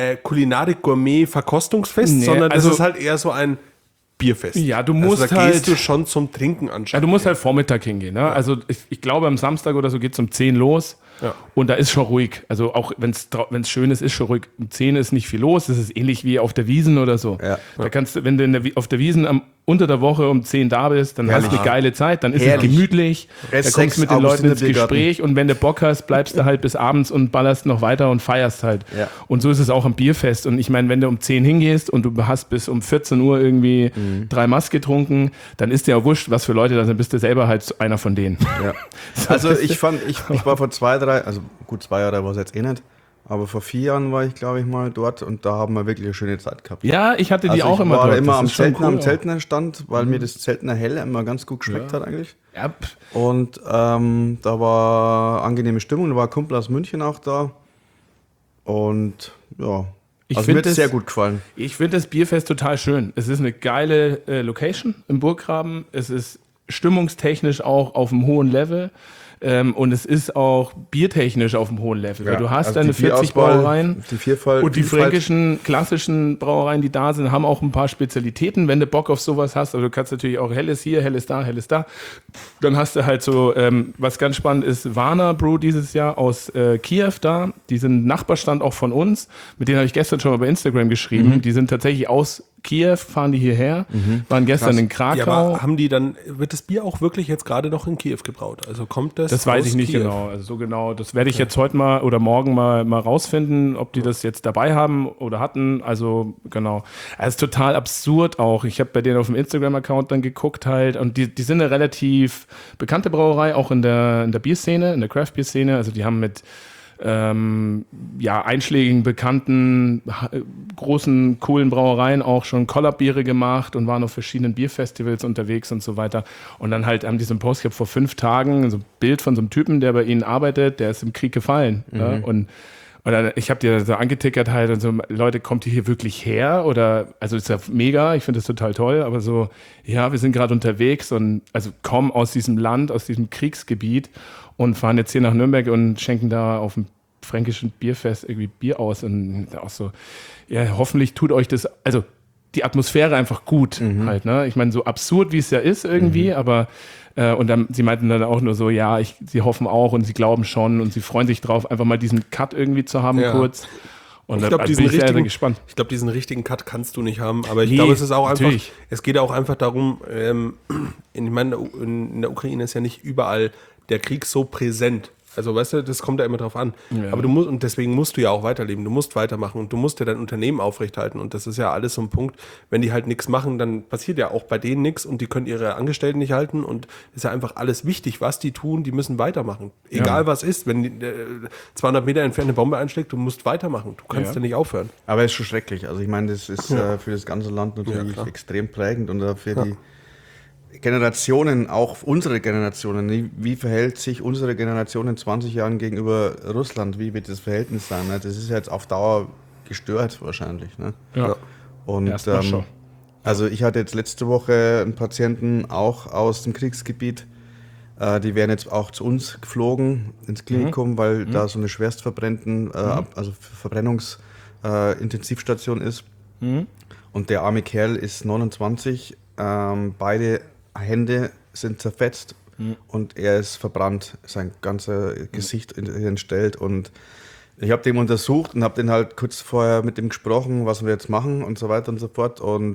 Kulinarik-Gourmet-Verkostungsfest, Nee, sondern das also- ist halt eher so ein Bierfest. Ja, du musst also da halt- gehst du schon zum Trinken Ja, anscheinend. du musst halt Vormittag hingehen. Ne? Also ich glaube, am Samstag oder so geht es um 10 los. Ja. Und da ist schon ruhig. Also auch wenn es schön ist schon ruhig. Um 10 ist nicht viel los. Das ist ähnlich wie auf der Wiesn oder so. Ja. Da kannst du, wenn du auf der Wiesn unter der Woche um 10 da bist, dann hast du eine geile Zeit. Dann ist Herrlich. es gemütlich. Rest Da kommst du mit 6 den Leuten ins Augustiner-Biergarten. Gespräch. Und wenn du Bock hast, bleibst du halt bis abends und ballerst noch weiter und feierst halt. Ja. Und so ist es auch am Bierfest. Und ich meine, wenn du um 10 hingehst und du hast bis um 14 Uhr irgendwie 3 Maß getrunken, dann ist dir ja wurscht, was für Leute da sind. Bist du selber halt einer von denen. Ja. Also ich war vor 2, 3, also gut 2 Jahre war es jetzt eh nicht, aber vor 4 Jahren war ich, glaube ich, mal dort und da haben wir wirklich eine schöne Zeit gehabt. Ja, ich hatte die Also auch ich immer war dort. immer Das am ist schon Zeltner, cool am auch. Zeltnerstand, weil mir das Zeltner Hell immer ganz gut geschmeckt hat eigentlich. Ja, Und da war angenehme Stimmung, da war ein Kumpel aus München auch da und ja, Ich also find mir hat es das- sehr gut gefallen. ich finde das Bierfest total schön. Es ist eine geile Location im Burggraben. Es ist stimmungstechnisch auch auf einem hohen Level. Und es ist auch biertechnisch auf einem hohen Level. Weil du hast also deine die 40 Bierauswahl, Brauereien. die Vielfalt, Und die fränkischen, klassischen Brauereien, die da sind, haben auch ein paar Spezialitäten, wenn du Bock auf sowas hast. Also du kannst natürlich auch Helles hier, Helles da, Helles da. Dann hast du halt so, was ganz spannend ist, Warner Brew dieses Jahr aus Kiew da. Die sind Nachbarstand auch von uns. Mit denen habe ich gestern schon mal bei Instagram geschrieben. Die sind tatsächlich aus Kiew, fahren die hierher. Waren gestern in Krakau. Ja, aber haben die dann, wird das Bier auch wirklich jetzt gerade noch in Kiew gebraut? Also kommt das Das weiß aus ich nicht Kiew? genau. Also so genau. Das werde ich jetzt heute mal oder morgen mal rausfinden, ob die das jetzt dabei haben oder hatten. Also genau. Es ist total absurd auch. Ich habe bei denen auf dem Instagram-Account dann geguckt halt und die sind eine relativ bekannte Brauerei, auch in der Bierszene, in der Craft-Bier-Szene. Also die haben mit einschlägigen, bekannten, großen, coolen Brauereien auch schon Collab-Biere gemacht und waren auf verschiedenen Bierfestivals unterwegs und so weiter. Und dann halt haben die so einen Post gehabt vor 5 Tagen, so ein Bild von so einem Typen, der bei ihnen arbeitet, der ist im Krieg gefallen. Ja? Und dann, ich habe dir so angetickert halt und so, Leute, kommt ihr hier wirklich her? Oder, also ist ja mega, ich finde das total toll, aber so, ja, wir sind gerade unterwegs und also kommen aus diesem Land, aus diesem Kriegsgebiet und fahren jetzt hier nach Nürnberg und schenken da auf dem fränkischen Bierfest irgendwie Bier aus und auch so, ja, hoffentlich tut euch das, also die Atmosphäre einfach gut halt, ne? Ich meine, so absurd wie es ja ist irgendwie, aber und dann, sie meinten dann auch nur so, ja, sie hoffen auch und sie glauben schon und sie freuen sich drauf, einfach mal diesen Cut irgendwie zu haben Ja. kurz. Und Ich glaube, bin ich sehr, sehr gespannt. Ich glaube, diesen richtigen Cut kannst du nicht haben. Aber ich Nee, glaube, es ist auch einfach, natürlich. es geht auch einfach darum, ich meine, in der Ukraine ist ja nicht überall der Krieg so präsent. Also, weißt du, das kommt ja immer drauf an. Ja. Aber und deswegen musst du ja auch weiterleben. Du musst weitermachen und du musst ja dein Unternehmen aufrechthalten. Und das ist ja alles so ein Punkt, wenn die halt nichts machen, dann passiert ja auch bei denen nichts und die können ihre Angestellten nicht halten. Und es ist ja einfach alles wichtig, was die tun, die müssen weitermachen. Egal was ist, wenn die, 200 Meter entfernt eine Bombe einschlägt, du musst weitermachen. Du kannst ja nicht aufhören. Aber es ist schon schrecklich. Also ich meine, das ist für das ganze Land natürlich klar. extrem prägend und für die Generationen, auch unsere Generationen. Wie verhält sich unsere Generation in 20 Jahren gegenüber Russland? Wie wird das Verhältnis sein? Ne? Das ist jetzt auf Dauer gestört wahrscheinlich. Ne? Ja. Und Erstmal schon. also ich hatte jetzt letzte Woche einen Patienten auch aus dem Kriegsgebiet. Die werden jetzt auch zu uns geflogen ins Klinikum, weil da so eine schwerstverbrennten, also Verbrennungsintensivstation ist. Und der arme Kerl ist 29. Beide Hände sind zerfetzt und er ist verbrannt, sein ganzer Gesicht entstellt und ich habe den untersucht und habe den halt kurz vorher mit ihm gesprochen, was wir jetzt machen und so weiter und so fort und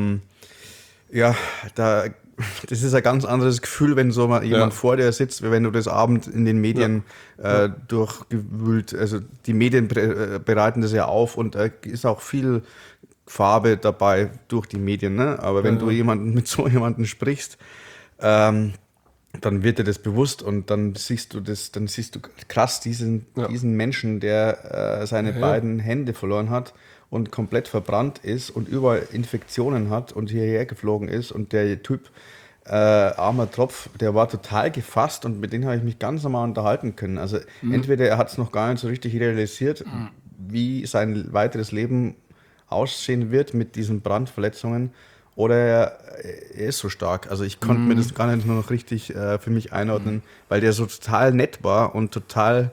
das ist ein ganz anderes Gefühl, wenn so mal jemand vor dir sitzt, wie wenn du das Abend in den Medien durchgewühlt, also die Medien bereiten das ja auf und ist auch viel Farbe dabei durch die Medien, ne? Aber wenn du mit so jemandem sprichst, dann wird dir das bewusst und dann siehst du krass diesen Menschen, der seine beiden Hände verloren hat und komplett verbrannt ist und überall Infektionen hat und hierher geflogen ist und der Typ, armer Tropf, der war total gefasst und mit dem habe ich mich ganz normal unterhalten können. Also entweder er hat es noch gar nicht so richtig realisiert, wie sein weiteres Leben aussehen wird mit diesen Brandverletzungen oder er ist so stark. Also ich konnte mir das gar nicht nur noch richtig für mich einordnen, weil der so total nett war und total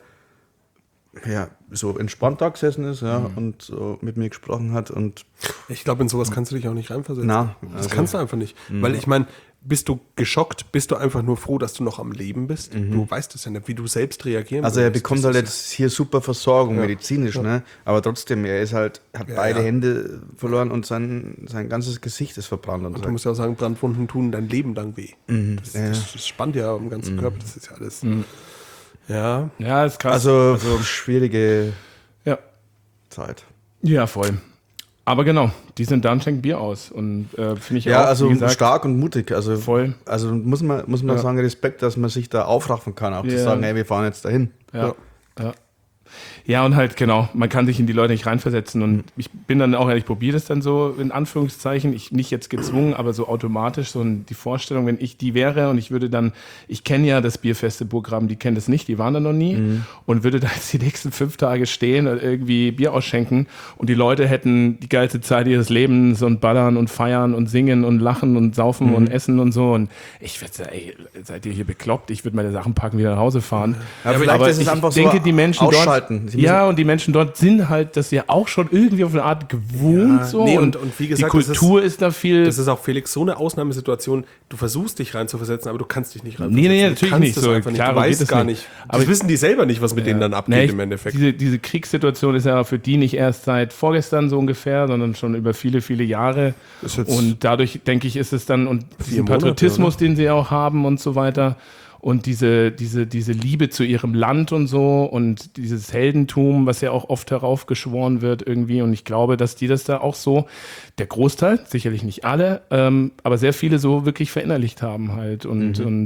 so entspannt da gesessen ist und so mit mir gesprochen hat. Und ich glaube, in sowas kannst du dich auch nicht reinversetzen. Das also, kannst du einfach nicht. Weil ich meine, bist du geschockt, bist du einfach nur froh, dass du noch am Leben bist? Du weißt es ja nicht, wie du selbst reagieren also er würdest. bekommt halt jetzt hier super Versorgung, medizinisch, ne? Aber trotzdem, er ist hat beide Hände verloren und sein ganzes Gesicht ist verbrannt. Und du musst ja auch sagen, Brandwunden tun dein Leben lang weh. Das spannt ja am ganzen Körper, das ist ja alles. Ja, ist krass. Also schwierige Zeit. Ja, voll. Aber genau, die sind dann schenken Bier aus und finde ich auch, also wie gesagt, stark und mutig. Also voll. Also muss man sagen, Respekt, dass man sich da aufraffen kann, auch zu sagen, hey, wir fahren jetzt dahin. Ja, und halt, genau, man kann sich in die Leute nicht reinversetzen und ich bin dann auch ehrlich, probiere das dann so in Anführungszeichen, nicht jetzt gezwungen, aber so automatisch, so die Vorstellung, wenn ich die wäre und ich würde dann, ich kenne ja das Bierfeste Burggraben, die kennen das nicht, die waren da noch nie und würde da jetzt die nächsten 5 Tage stehen und irgendwie Bier ausschenken und die Leute hätten die geilste Zeit ihres Lebens und ballern und feiern und singen und lachen und saufen und essen und so und ich würde sagen, ey, seid ihr hier bekloppt? Ich würde meine Sachen packen, wieder nach Hause fahren. Ja, vielleicht aber ist es ich einfach denke, so die Menschen ausschalten. Ja, und die Menschen dort sind halt das ja auch schon irgendwie auf eine Art gewohnt. So. Und wie gesagt, die Kultur ist da viel. Das ist auch, Felix, so eine Ausnahmesituation. Du versuchst dich reinzuversetzen, aber du kannst dich nicht reinversetzen. Nee, natürlich nicht. So einfach klar, nicht. Du weißt gar nicht. Das wissen die selber nicht, was mit denen dann abgeht im Endeffekt. Diese Kriegssituation ist ja für die nicht erst seit vorgestern so ungefähr, sondern schon über viele, viele Jahre. Und dadurch, denke ich, ist es dann, und diesen Patriotismus, den sie auch haben und so weiter, und diese Liebe zu ihrem Land und so und dieses Heldentum, was ja auch oft heraufgeschworen wird irgendwie. Und ich glaube, dass die das da auch so, der Großteil, sicherlich nicht alle, aber sehr viele so wirklich verinnerlicht haben halt. Und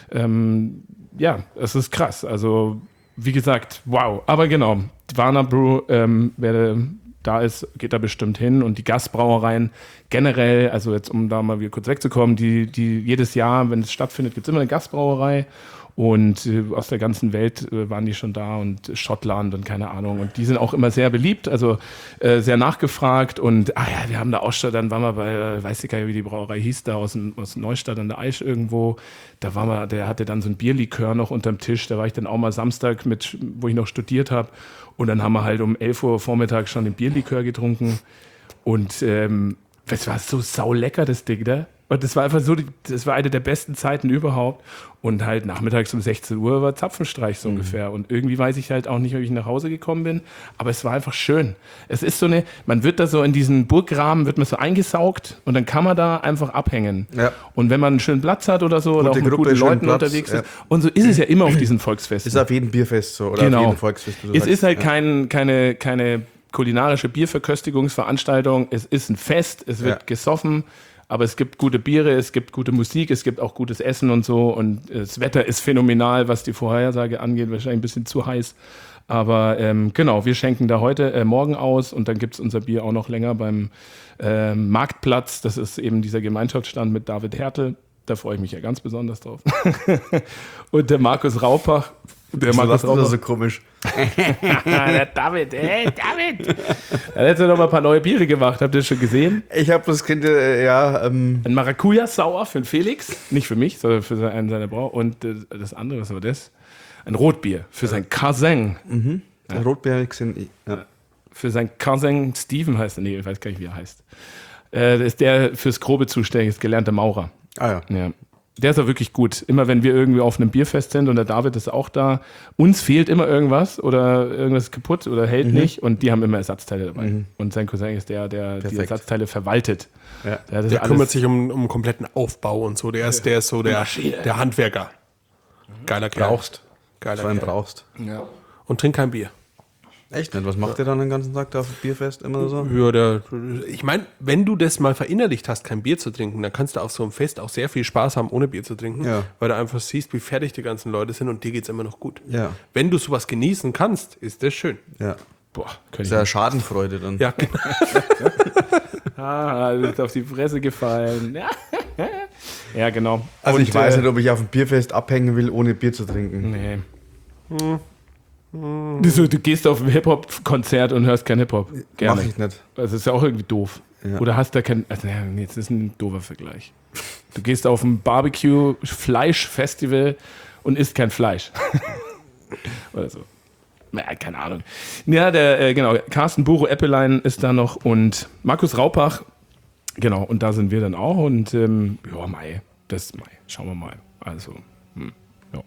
es ist krass. Also wie gesagt, wow. Aber genau, Warner Brew, wer da ist, geht da bestimmt hin. Und die Gastbrauereien generell, also jetzt um da mal wieder kurz wegzukommen, die jedes Jahr, wenn es stattfindet, gibt es immer eine Gastbrauerei. Und aus der ganzen Welt waren die schon da und Schottland und keine Ahnung. Und die sind auch immer sehr beliebt, also sehr nachgefragt. Und wir haben da auch schon, dann waren wir bei, weiß ich gar nicht, wie die Brauerei hieß, da aus Neustadt an der Aisch irgendwo. Da waren wir, der hatte dann so ein Bierlikör noch unterm Tisch. Da war ich dann auch mal Samstag wo ich noch studiert habe. Und dann haben wir halt um 11 Uhr vormittags schon den Bierlikör getrunken. Und das war so saulecker, das Ding, ne? Und das war einfach so, das war eine der besten Zeiten überhaupt. Und halt nachmittags um 16 Uhr war Zapfenstreich so ungefähr. Und irgendwie weiß ich halt auch nicht, ob ich nach Hause gekommen bin. Aber es war einfach schön. Es ist so man wird da so in diesen Burggraben, wird man so eingesaugt und dann kann man da einfach abhängen. Ja. Und wenn man einen schönen Platz hat oder so, oder auch mit guten Leuten unterwegs ist. Und so ist es ja immer auf diesen Volksfesten. Ist auf jedem Bierfest so oder auf jedem Volksfest. Es ist halt keine kulinarische Bierverköstigungsveranstaltung. Es ist ein Fest, es wird gesoffen. Aber es gibt gute Biere, es gibt gute Musik, es gibt auch gutes Essen und so. Und das Wetter ist phänomenal, was die Vorhersage angeht. Wahrscheinlich ein bisschen zu heiß. Aber genau, wir schenken da morgen aus. Und dann gibt es unser Bier auch noch länger beim Marktplatz. Das ist eben dieser Gemeinschaftsstand mit David Hertel. Da freue ich mich ja ganz besonders drauf. Und der Markus Raupach. Das ist so komisch. Der David. Er hat jetzt noch mal ein paar neue Biere gemacht. Habt ihr das schon gesehen? Ich habe das Kind, Ein Maracuja-Sauer für den Felix. Nicht für mich, sondern für einen seiner Brau. Und das andere, was war das? Ein Rotbier für sein Cousin. Ja. Rotbier habe ich gesehen. Ja. Für sein Cousin Steven heißt er. Nee, ich weiß gar nicht, wie er heißt. Das ist der fürs Grobe zuständig ist, gelernter Maurer. Ah ja. Der ist auch wirklich gut. Immer wenn wir irgendwie auf einem Bierfest sind und der David ist auch da, uns fehlt immer irgendwas oder irgendwas ist kaputt oder hält nicht und die haben immer Ersatzteile dabei. Und sein Cousin ist der die Ersatzteile verwaltet. Ja. Der kümmert sich um kompletten Aufbau und so. Der ist so der Handwerker. Geiler Kerl. Geiler So einen Kerl. brauchst. Ja. Und trink kein Bier. Echt nicht? Was macht ihr dann den ganzen Tag da auf dem Bierfest immer so? Ja, ich meine, wenn du das mal verinnerlicht hast, kein Bier zu trinken, dann kannst du auf so einem Fest auch sehr viel Spaß haben, ohne Bier zu trinken, Ja. weil du einfach siehst, wie fertig die ganzen Leute sind und dir geht's immer noch gut. Ja. Wenn du sowas genießen kannst, ist das schön. Ja. Boah, könnte Ist ich ja nicht. Schadenfreude dann. Ja, genau. Das ist auf die Fresse gefallen. Ja, genau. Also Und, ich weiß nicht, ob ich auf dem Bierfest abhängen will, ohne Bier zu trinken. Nee. Du gehst auf ein Hip-Hop-Konzert und hörst kein Hip-Hop. Gerne. Mach ich nicht. Das ist ja auch irgendwie doof. Ja. Oder hast da kein. Also, nee, jetzt ist ein doofer Vergleich. Du gehst auf ein Barbecue-Fleisch-Festival und isst kein Fleisch. Oder so. Naja, keine Ahnung. Ja, genau, Carsten Buro Eppelein ist da noch und Markus Raupach. Genau, und da sind wir dann auch. Und ja, Mai. Schauen wir mal. Also, ja.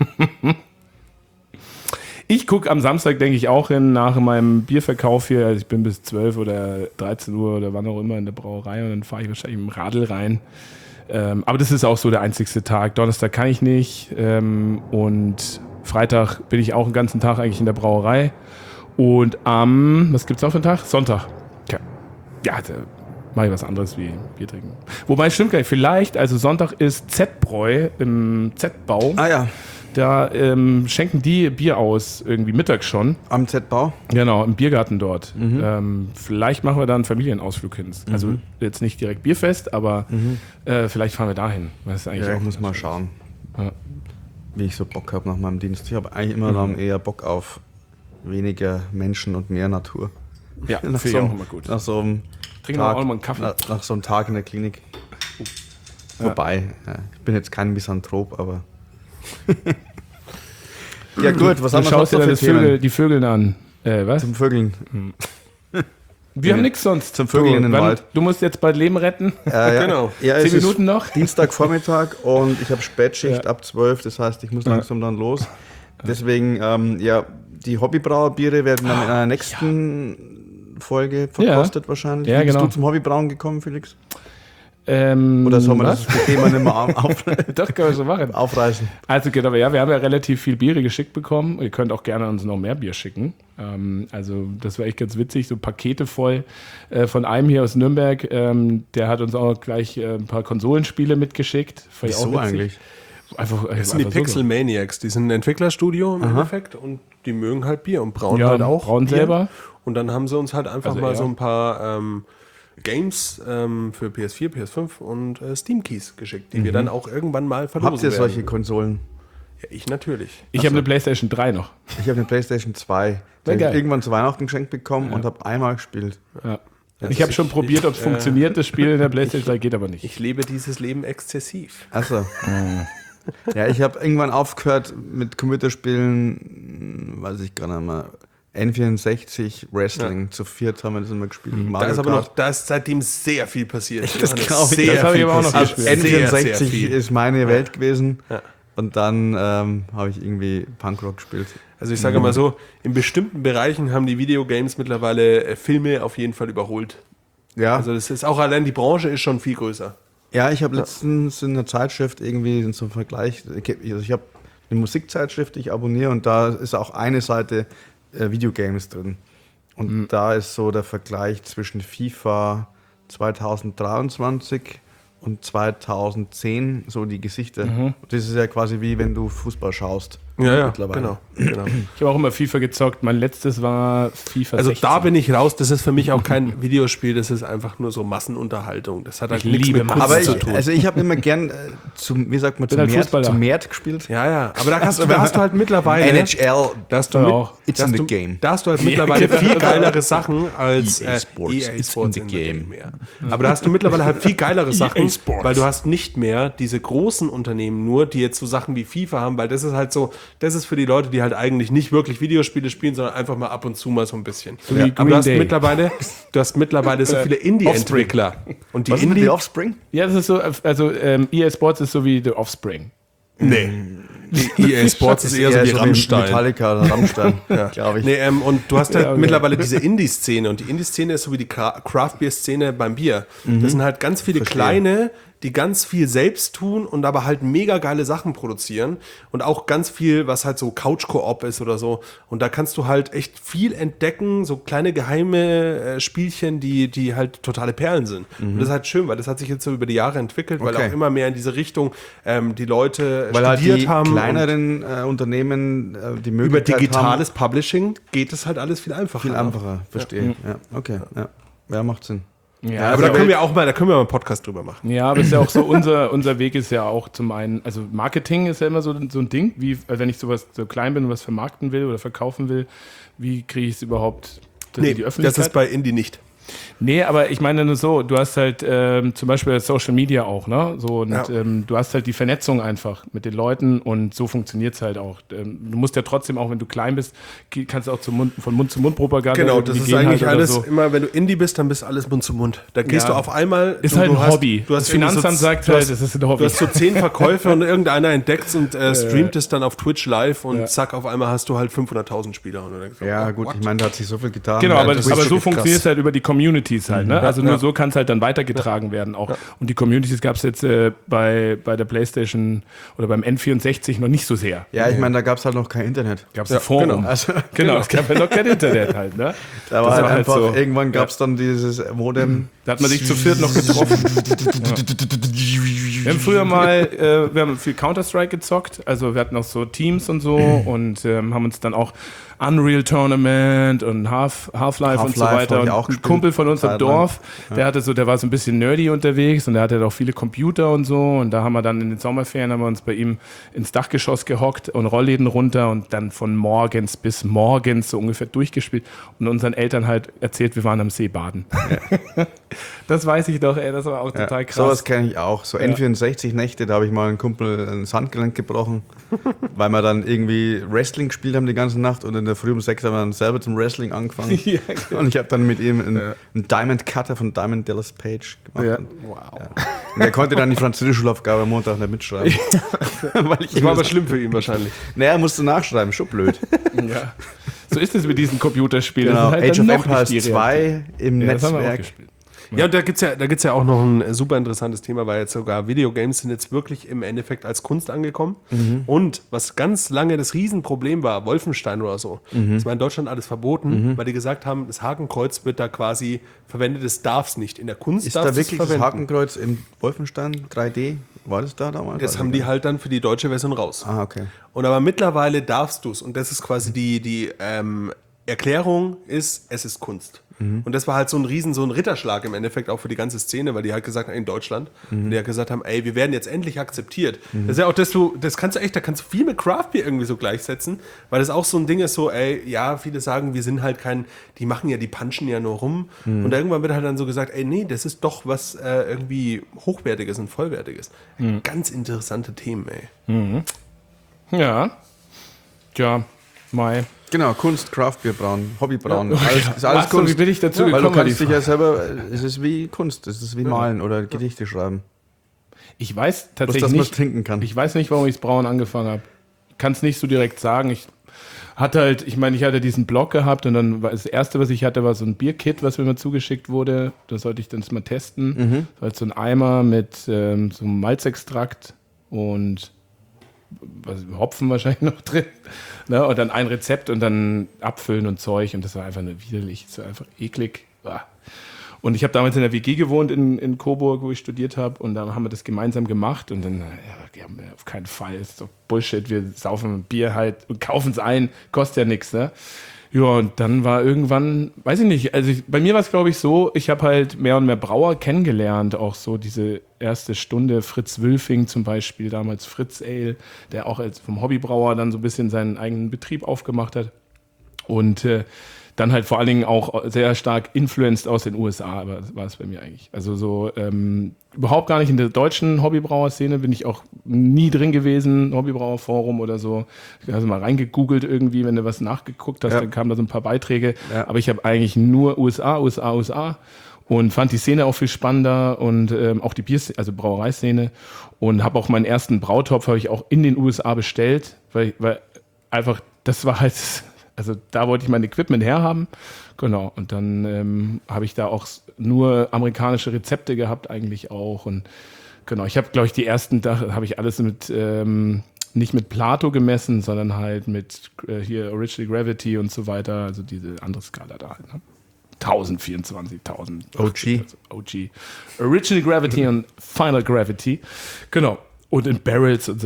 Ich gucke am Samstag, denke ich, auch hin, nach meinem Bierverkauf hier. Also ich bin bis 12 oder 13 Uhr oder wann auch immer in der Brauerei und dann fahre ich wahrscheinlich im Radl rein. Aber das ist auch so der einzigste Tag. Donnerstag kann ich nicht. Und Freitag bin ich auch den ganzen Tag eigentlich in der Brauerei. Und was gibt es noch für einen Tag? Sonntag. Tja. Ja, da mache ich was anderes wie Bier trinken. Wobei, stimmt gar nicht. Vielleicht, also Sonntag ist Z-Bräu im Z-Bau. Ah ja, Da schenken die Bier aus, irgendwie mittags schon. am Z-Bau. Genau, im Biergarten dort. Vielleicht machen wir da einen Familienausflug hin. Also jetzt nicht direkt Bierfest, aber vielleicht fahren wir dahin. Das ist eigentlich Ja, auch ich muss mal schauen, Ja. wie ich so Bock habe nach meinem Dienst. Ich habe eigentlich immer dann eher Bock auf weniger Menschen und mehr Natur. Ja, Nach finde ich auch immer gut. Nach so einem Trinken wir auch mal einen Kaffee. Nach so einem Tag in der Klinik. Wobei, ja, ich bin jetzt kein Misanthrop, aber... Ja gut, was Du haben wir noch schaust so dir für dann Themen? Die Vögel an. Was? Zum Vögeln. Wir haben nichts sonst. Zum Vögeln in den Wald. Du musst jetzt bald Leben retten. Ja. Genau. Ja, 10 es ist Minuten noch. Dienstagvormittag und ich habe Spätschicht Ja. ab 12, das heißt, ich muss langsam dann los. Deswegen, die Hobbybrauerbiere werden dann in einer nächsten Folge verkostet wahrscheinlich. Ja, Wie bist genau. du zum Hobbybrauen gekommen, Felix? Oder Soll man das Thema nicht mehr Doch, können wir so machen. aufreißen? Also genau, ja, wir haben ja relativ viel Biere geschickt bekommen. Ihr könnt auch gerne uns noch mehr Bier schicken. Also das war echt ganz witzig, so Pakete voll von einem hier aus Nürnberg. Der hat uns auch gleich ein paar Konsolenspiele mitgeschickt. Fand ich auch Wieso witzig. eigentlich? Einfach, Das sind die Pixel Maniacs, die sind ein Entwicklerstudio im Endeffekt und die mögen halt Bier und brauen Ja, halt auch brauen Bier. selber. Und dann haben sie uns halt einfach Also mal ja. so ein paar Games für PS4, PS5 und Steam Keys geschickt, die wir dann auch irgendwann mal verlosen Habt ihr solche werden. Konsolen? Ja, ich natürlich. Ich habe eine PlayStation 3 noch. Ich habe eine PlayStation 2. Die Sehr habe geil. ich irgendwann zu Weihnachten geschenkt bekommen und habe einmal gespielt. Ja. Ich habe schon probiert, ob es funktioniert. Das Spiel in der PlayStation 3 geht aber nicht. Ich lebe dieses Leben exzessiv. Achso. Ja, ich habe irgendwann aufgehört mit Computerspielen, weiß ich gar nicht mehr. N64 Wrestling, zu viert haben wir das immer gespielt. Da ist aber noch, da ist seitdem sehr viel passiert. Das glaub ich. Sehr Das habe ich viel aber auch noch passiert. gespielt. Sehr, N64 sehr viel. ist meine Welt gewesen. Ja. Und dann habe ich irgendwie Punkrock gespielt. Also ich sage mal so, in bestimmten Bereichen haben die Videogames mittlerweile Filme auf jeden Fall überholt. Ja, Also das ist auch allein die Branche ist schon viel größer. ja, ich habe letztens in einer Zeitschrift irgendwie in so einem Vergleich, ich habe eine Musikzeitschrift, die ich abonniere und da ist auch eine Seite Videogames drin. Und da ist so der Vergleich zwischen FIFA 2023 und 2010, so die Gesichter. Das ist ja quasi wie wenn du Fußball schaust. Mittlerweile. genau. Ich habe auch immer FIFA gezockt. Mein letztes war FIFA Also 16. da bin ich raus, das ist für mich auch kein Videospiel, das ist einfach nur so Massenunterhaltung. Das hat halt Ich nichts liebe mit Kunst Aber zu tun. ich habe immer gern wie sagt man, Bin halt Fußballer. zum Mert gespielt. Ja, aber da hast du halt mittlerweile NHL, da hast du Ja, mit, auch. It's da hast in the du- game. Da hast du halt mittlerweile viel geilere Sachen als EA Sports, EA Sports it's in the game. ja. Aber da hast du mittlerweile halt viel geilere Sachen, EA Sports. weil du hast nicht mehr diese großen Unternehmen nur, die jetzt so Sachen wie FIFA haben, weil das ist halt so, das ist für die Leute, die halt eigentlich nicht wirklich Videospiele spielen, sondern einfach mal ab und zu mal so ein bisschen. So wie Aber du hast Green Day. mittlerweile so viele Indie-Entwickler. Und die Was ist mit Indie... The Offspring? Ja, das ist so, also EA Sports ist so wie The Offspring. Nee. EA Sports ist eher so wie Rammstein. Metallica oder Rammstein, glaube ich. Nee, und du hast halt okay. mittlerweile diese Indie-Szene und die Indie-Szene ist so wie die Craft-Beer-Szene beim Bier. Das sind halt ganz viele kleine, die ganz viel selbst tun und aber halt mega geile Sachen produzieren und auch ganz viel, was halt so Couch-Koop ist oder so. Und da kannst du halt echt viel entdecken, so kleine geheime Spielchen, die halt totale Perlen sind. Und das ist halt schön, weil das hat sich jetzt so über die Jahre entwickelt, weil Okay. auch immer mehr in diese Richtung die Leute Weil halt studiert die haben. kleineren Unternehmen die Über Möglichkeit digitales Publishing geht es halt alles viel einfacher. haben, viel einfacher, verstehe. Ja, okay. Ja, macht Sinn. Ja, Aber da also- können wir auch mal, einen Podcast drüber machen. Ja, aber es ist ja auch so, unser Weg ist ja auch zum einen, also Marketing ist ja immer so ein Ding, wie wenn ich sowas so klein bin und was vermarkten will oder verkaufen will, wie kriege ich es überhaupt in die Öffentlichkeit? das ist bei Indie nicht. Nee, aber ich meine nur so, du hast halt zum Beispiel Social Media auch, ne? So, und du hast halt die Vernetzung einfach mit den Leuten und so funktioniert es halt auch. Du musst ja trotzdem, auch wenn du klein bist, kannst du auch von Mund zu Mund Propaganda. Genau, das ist gehen eigentlich halt oder alles, so. immer wenn du Indie bist, dann bist alles Mund zu Mund. Da gehst Ja. du auf einmal... Ist du, halt du ein hast, Hobby. Du hast Das Finanzamt sagt halt, es ist ein Hobby. Du hast so 10 Verkäufe und irgendeiner entdeckt und streamt es dann auf Twitch live und zack, auf einmal hast du halt 500.000 Spieler. Und du denkst, Ja, oh, gut, what? ich meine, da hat sich so viel getan. Genau, Ja, aber das so ist wirklich funktioniert es krass. halt über die Communities halt. Ne? Also nur so kann es halt dann weitergetragen werden auch. Und die Communities gab es jetzt bei der PlayStation oder beim N64 noch nicht so sehr. Ja, ich meine, da gab es halt noch kein Internet. Gab es ein Forum. genau. Also, Genau, es gab ja noch kein Internet halt. Ne? da war Das halt war halt einfach, so. irgendwann gab es dann dieses Modem. Da hat man sich zu viert noch getroffen. Wir haben früher mal, wir haben viel Counter-Strike gezockt, also wir hatten auch so Teams und so und haben uns dann auch Unreal Tournament und Half-Life und so Half-Life weiter. hab Und ich auch ein gespielt, Kumpel von uns am zeitlang. Dorf, der war so ein bisschen nerdy unterwegs und der hatte auch viele Computer und so und da haben wir dann in den Sommerferien haben wir uns bei ihm ins Dachgeschoss gehockt und Rollläden runter und dann von morgens bis morgens so ungefähr durchgespielt und unseren Eltern halt erzählt, wir waren am See baden. Das weiß ich doch, ey, das war auch total krass. Sowas kenne ich auch. So N64-Nächte, da habe ich mal einen Kumpel ein Handgelenk gebrochen, weil wir dann irgendwie Wrestling gespielt haben die ganze Nacht und in der Früh um 6 haben wir dann selber zum Wrestling angefangen. Ja, Und ich habe dann mit ihm einen Diamond Cutter von Diamond Dallas Page gemacht. Ja. Und, und er konnte dann die französische Schulaufgabe am Montag nicht mitschreiben. Weil ich Das war aber schlimm für ihn wahrscheinlich. Naja, musst du nachschreiben, schon blöd. Ja. So ist es mit diesen Computerspielen. Genau, Das ist halt Age dann of noch Empires nicht die 2 im Ja, das haben wir auch Netzwerk. gespielt. Ja, und da gibt's ja auch noch ein super interessantes Thema, weil jetzt sogar Videogames sind jetzt wirklich im Endeffekt als Kunst angekommen. Und was ganz lange das Riesenproblem war, Wolfenstein oder so, das war in Deutschland alles verboten, weil die gesagt haben, das Hakenkreuz wird da quasi verwendet, das darf es nicht. In der Kunst Ist darfst da du es wirklich das verwenden. Hakenkreuz im Wolfenstein 3D? War das da damals? Das haben die halt dann für die deutsche Version raus. Ah, okay. Und aber mittlerweile darfst du es. Und das ist quasi die Erklärung ist, es ist Kunst. Und das war halt so ein Ritterschlag im Endeffekt auch für die ganze Szene, weil die halt gesagt haben, in Deutschland, die halt gesagt haben, ey, wir werden jetzt endlich akzeptiert. Das ist ja auch, das kannst du echt, da kannst du viel mit Craft Beer irgendwie so gleichsetzen, weil das auch so ein Ding ist, so, ey, ja, viele sagen, wir sind halt die machen ja, die punchen ja nur rum. Und irgendwann wird halt dann so gesagt, ey, nee, das ist doch was irgendwie Hochwertiges und Vollwertiges. Ganz interessante Themen, ey. Ja. Tja, Mai. Genau, Kunst, Craftbier brauen, Hobbybrauen. Ja. Alles, ist alles Ach so, Kunst. wie bin ich dazu Weil du gekommen, kannst die dich ja selber, es ist wie Kunst, es ist wie Malen oder Gedichte schreiben. Ich weiß Bloß, tatsächlich dass man es nicht, trinken kann. ich weiß nicht, warum ich das Brauen angefangen habe. Kann es nicht so direkt sagen. Ich hatte diesen Blog gehabt und dann war das erste, was ich hatte, war so ein Bierkit, was mir mal zugeschickt wurde. Da sollte ich dann mal testen. Das war halt so ein Eimer mit so einem Malzextrakt und Hopfen wahrscheinlich noch drin. Ne? Und dann ein Rezept und dann abfüllen und Zeug. Und das war einfach widerlich, das war einfach eklig. Und ich habe damals in der WG gewohnt in Coburg, wo ich studiert habe. Und da haben wir das gemeinsam gemacht. Und dann, die haben wir auf keinen Fall, das ist doch Bullshit. Wir saufen Bier halt und kaufen es ein, kostet ja nichts. Ne? Ja, und dann war irgendwann, weiß ich nicht, also bei mir war es, glaube ich, so, ich habe halt mehr und mehr Brauer kennengelernt, auch so diese erste Stunde, Fritz Wülfing zum Beispiel, damals Fritz Ale, der auch als vom Hobbybrauer dann so ein bisschen seinen eigenen Betrieb aufgemacht hat. Und dann halt vor allen Dingen auch sehr stark influenced aus den USA, aber das war es bei mir eigentlich. Also so überhaupt gar nicht in der deutschen Hobbybrauer-Szene, bin ich auch nie drin gewesen, Hobbybrauer-Forum oder so. Ich habe mal reingegoogelt irgendwie, wenn du was nachgeguckt hast, dann kamen da so ein paar Beiträge. Ja. Aber ich habe eigentlich nur USA und fand die Szene auch viel spannender und auch die also Brauereiszene und habe auch meinen ersten Brautopf habe ich auch in den USA bestellt, weil einfach, das war halt, also da wollte ich mein Equipment herhaben, genau, und dann habe ich da auch nur amerikanische Rezepte gehabt eigentlich auch und genau, ich habe, glaube ich, die ersten, da habe ich alles mit, nicht mit Plato gemessen, sondern halt mit hier Original Gravity und so weiter, also diese andere Skala da halt, ne? 1024, 1000. OG. Original Gravity und Final Gravity. Genau. Und in Barrels und so.